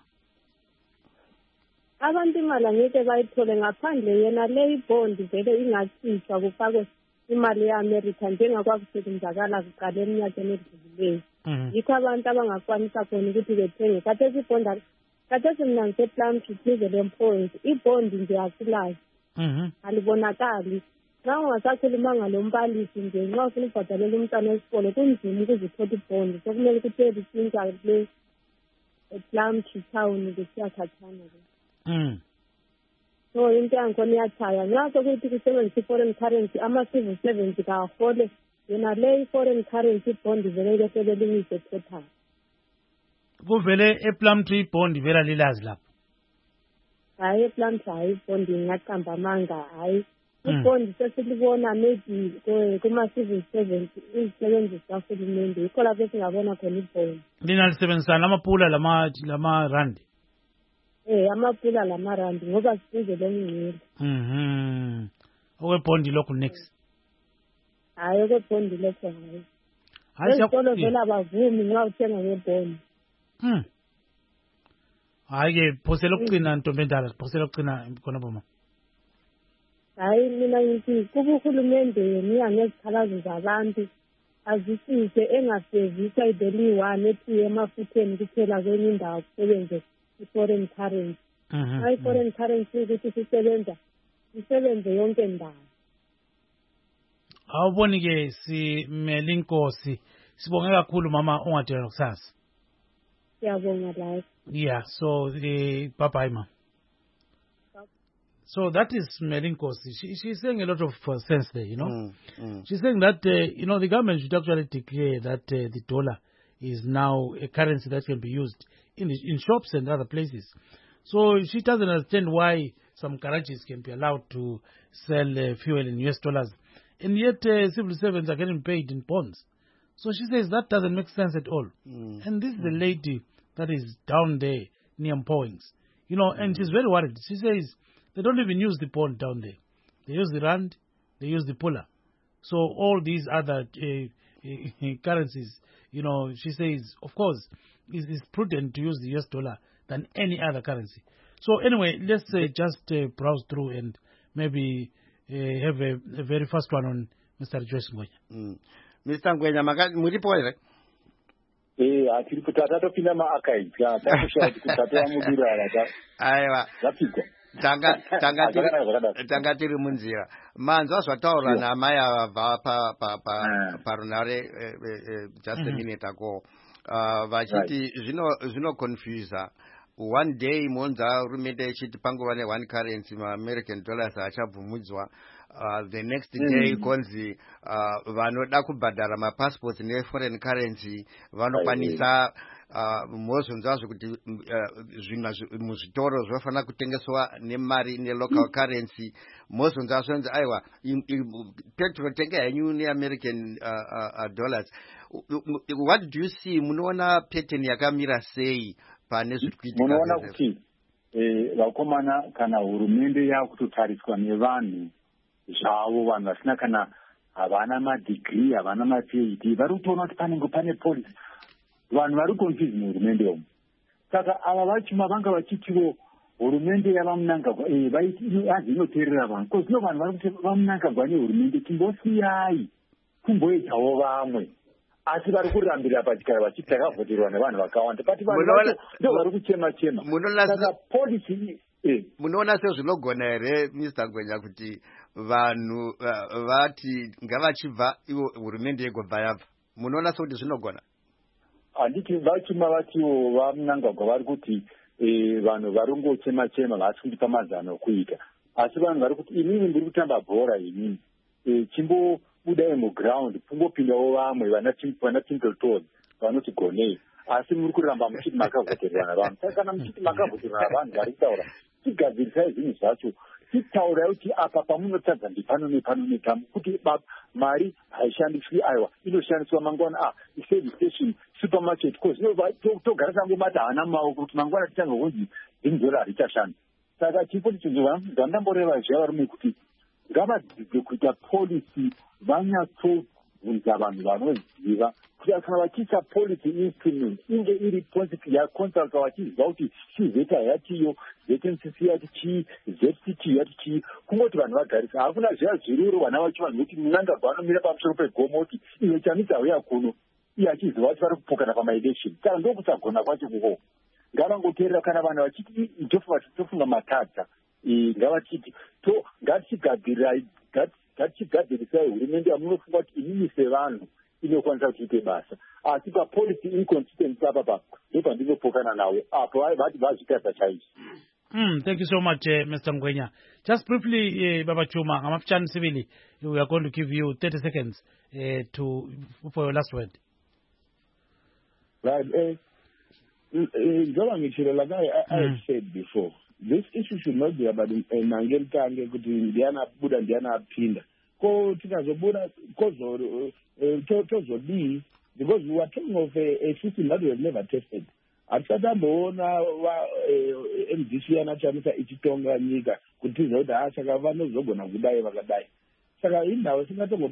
Abantu imali angeke bayithole ngaphandle yena le ibhondi vele ingakhishwa kufakwe imali ye-America njengakwakusebenzakala kuqala eminyakeni edlulileyo. Yikho abantu abangakwanisa khona ukuthi bethenge. Kathesi mina ngiseplum thize lempoint ibhondi nje asilayo. Alibonakali. Nxa ungasakhulumanga lombalisi nje nxa ufuna ukubhadalela umntwana wesikole kunzima ukuzithola ibhondi sokumele ukuthi elishintsha le eplum town kusiya khatshana. So into yankhona iyatshaya nxa sokuthi kusebenzisa i-foreign currency ama-civil servants kawahole yena le i-foreign currency ibhondi vele ilesebelingise total. Kuvele eplum tree ibhondi vela lilazi lapho? Hayi eplum tree hayi ibhondi ngaqamba amanga hayi. Ibhondi sesilibona maybe kuma-civil servants izisebenzi zikahulumende yikho lapho esingabona khona ibhondi. Lina lisebenzisana amapula lama-randi? Amapula lamarandi ngoba size lomncele. Okwebhondi lokhu next? Hayi okwebhondi lokhu hayi. Ezikolo vele abavumi nxa uthenga ngebhondi. Hayi-ke phosela ukucina ntombi endala, phosela ukucina khona boma. Hayi mina ngithi kuba uhulumende yena ngezikhalazo zabantu azisise engasevisa ideliyi-1 ethi emafutheni kuphela kwenye indawo kusebenze i-foreign currency. I-foreign currency ukuthi sisebenze yonke ndawo. Awuboni-ke simele inkosi. Sibonge kakhulu mama ungadela kusasa. Siyabonga lapho. Yeah, so bye-bye ma. So that is Melinkosi. She's saying a lot of sense there, you know. She's saying that, the government should actually declare that the dollar is now a currency that can be used in shops and other places. So she doesn't understand why some garages can be allowed to sell fuel in US dollars. And yet civil servants are getting paid in bonds. So she says that doesn't make sense at all. And this is the lady that is down there near Mpoings. And she's very worried. She says they don't even use the bond down there. They use the rand, they use the pula. So all these other currencies, she says, of course, it's prudent to use the US dollar than any other currency. So anyway, let's just browse through and maybe have a very first one on Mr. Joyce Ngwenya. Mr. Ngwenya, muripo ere? Atiri kuti atatopinda maarchives takushauri kuti tatomubirara aiwa tanga tiri munzira manzwa zvataura namai ava parunare just a minute ago vachiti zvinoconfusa. One day monza hurumende ichiti panguva ne1 currency ma-American dollars achabvumudzwa. The next day konzi vanoda kubhadhara mapassports ne-foreign currency vanokwanisa mozonzwa zvekuti zvinhu muzvitoro zvofanira kutengeswa nemari ne-local currency. Mozonzwa zvonzi aiwa petrol tenga henyu ne-American dollars. What do you see? Munoona pattern yakamira sei pane zviri kuitika? Munoona kuti vakomana kana hurumende yakutotariswa nevanhu zvavo, vanhu vasina kana havana madegree, havana maPhD, vari kutoona kuti panenge pane policy. Vanhu vari confused nehurumende yomu. Saka ava vachima vanga vachitiwo hurumende yavamunangagwa hanzi inoteerera vanhu. Ko zvino vanhu vari kuti vamunangagwa nehurumende timbosiyai kumboedzawo vamwe. Asi vari kurambira pachikara vachiti takavhoterwa nevanhu vakawanda. Pati vanhu ndo vari kuchema-chema. Saka policy munoona sezvinogona here Mr. Ngwenya kuti vanhu vati ngavachibva ivo hurumende yegobva yabva? Munoona sekuti zvinogona? Handiti vachima vatiwo vamunangagwa vari kuti vanhu vari kungochema-chema vasi kundipa mazano okuita. Asi vanhu vari kuti inini ndiri kutamba bhora inini chimbobudai muground kumbopindawo vamwe vana Tinkle Toes vanoti gonei. Asi muri kuramba muchiti makavhoterwa navanhu. Saka kana muchiti makavhoterwa navanhu vari kutaura tigadzirisai zvinhu zvacho, titaurai kuti apa pamunotadza ndipano nepano nepano, kuti mari haishandiswi aiwa inoshandiswa mangwana service station supermarket. Ko zvino togara tangomata hana maoko kuti mangwana titange kunzi $10 richashanda. Saka chipo zvandamboreva zviya varume kuti ngavadzidze kuita policy vanyatsobvunza vanhu vanoziva kuti kana vachiisa policy instrument inge iri policy yaconsulta vachiziva kuti chizeta yatiyo, ZNCC yati chii, ZCT yati chii, kungoti vanhu vagarisa. Hakuna zviya zviruru vana vacho vanhu kuti munangagwa anomira pamusoro pegomo kuti iwe chamisa uya kuno iye achiziva kuti vari kupokana pamaelection. Saka ndokusagona kwacho kuko. Ngavangoteerera kana vanhu vachiti tofunga matadza ngavachiti ngatichigadzirisai hurumende yamunofunga kuti inini sevanhu inokwanisa kuchiite basa. Asi papolicy inconsistency apapa ndopandinopokana nawo apo vati vazvitadza chaizvo. Thank you so much, Mr. Ngwenya. Just briefly, Baba Chuma, Amafchan Civili, we are going to give you 30 seconds for your last word. Right. Like I said before, this issue should not be about Nangel Tange, Indiana, Buddha, Indiana, Pinda. Ko Tinazobuda, Kozo, Tozo B, because we are talking of a system that we have never tested. Atsada bona MDC anachamisa ichitonga nyika kuti zvoda asaka vanozogona kudai vakadai. Saka indawo singatongo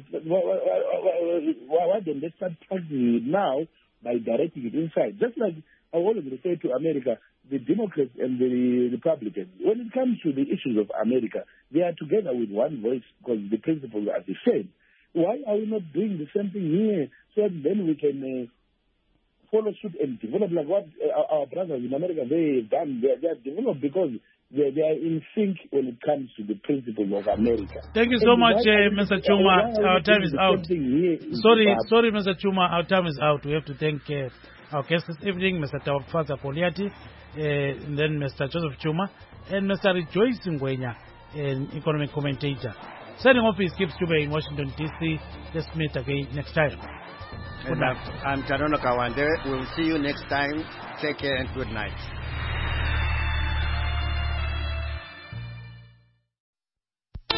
why don't they start tackling it now by directing it inside? Just like I always refer to America, the Democrats and the Republicans. When it comes to the issues of America, they are together with one voice because the principles are the same. Why are we not doing the same thing here so that then we can follow suit and develop like what our brothers in America they've done? They are developed because they are in sync when it comes to the principles of America. Thank you so much, Mr. Chuma. Our time is out. Sorry, Mr. Chuma. Our time is out. We have to thank our guest this evening, Mr. Tawafaza Poliati, and then Mr. Joseph Chuma, and Mr. Joyce Ngwenya. an economic commentator. Signing off is Gibbs Dube in Washington, D.C. Let's meet again next time. Good night. I'm Tarono Kawande. We'll see you next time. Take care and good night.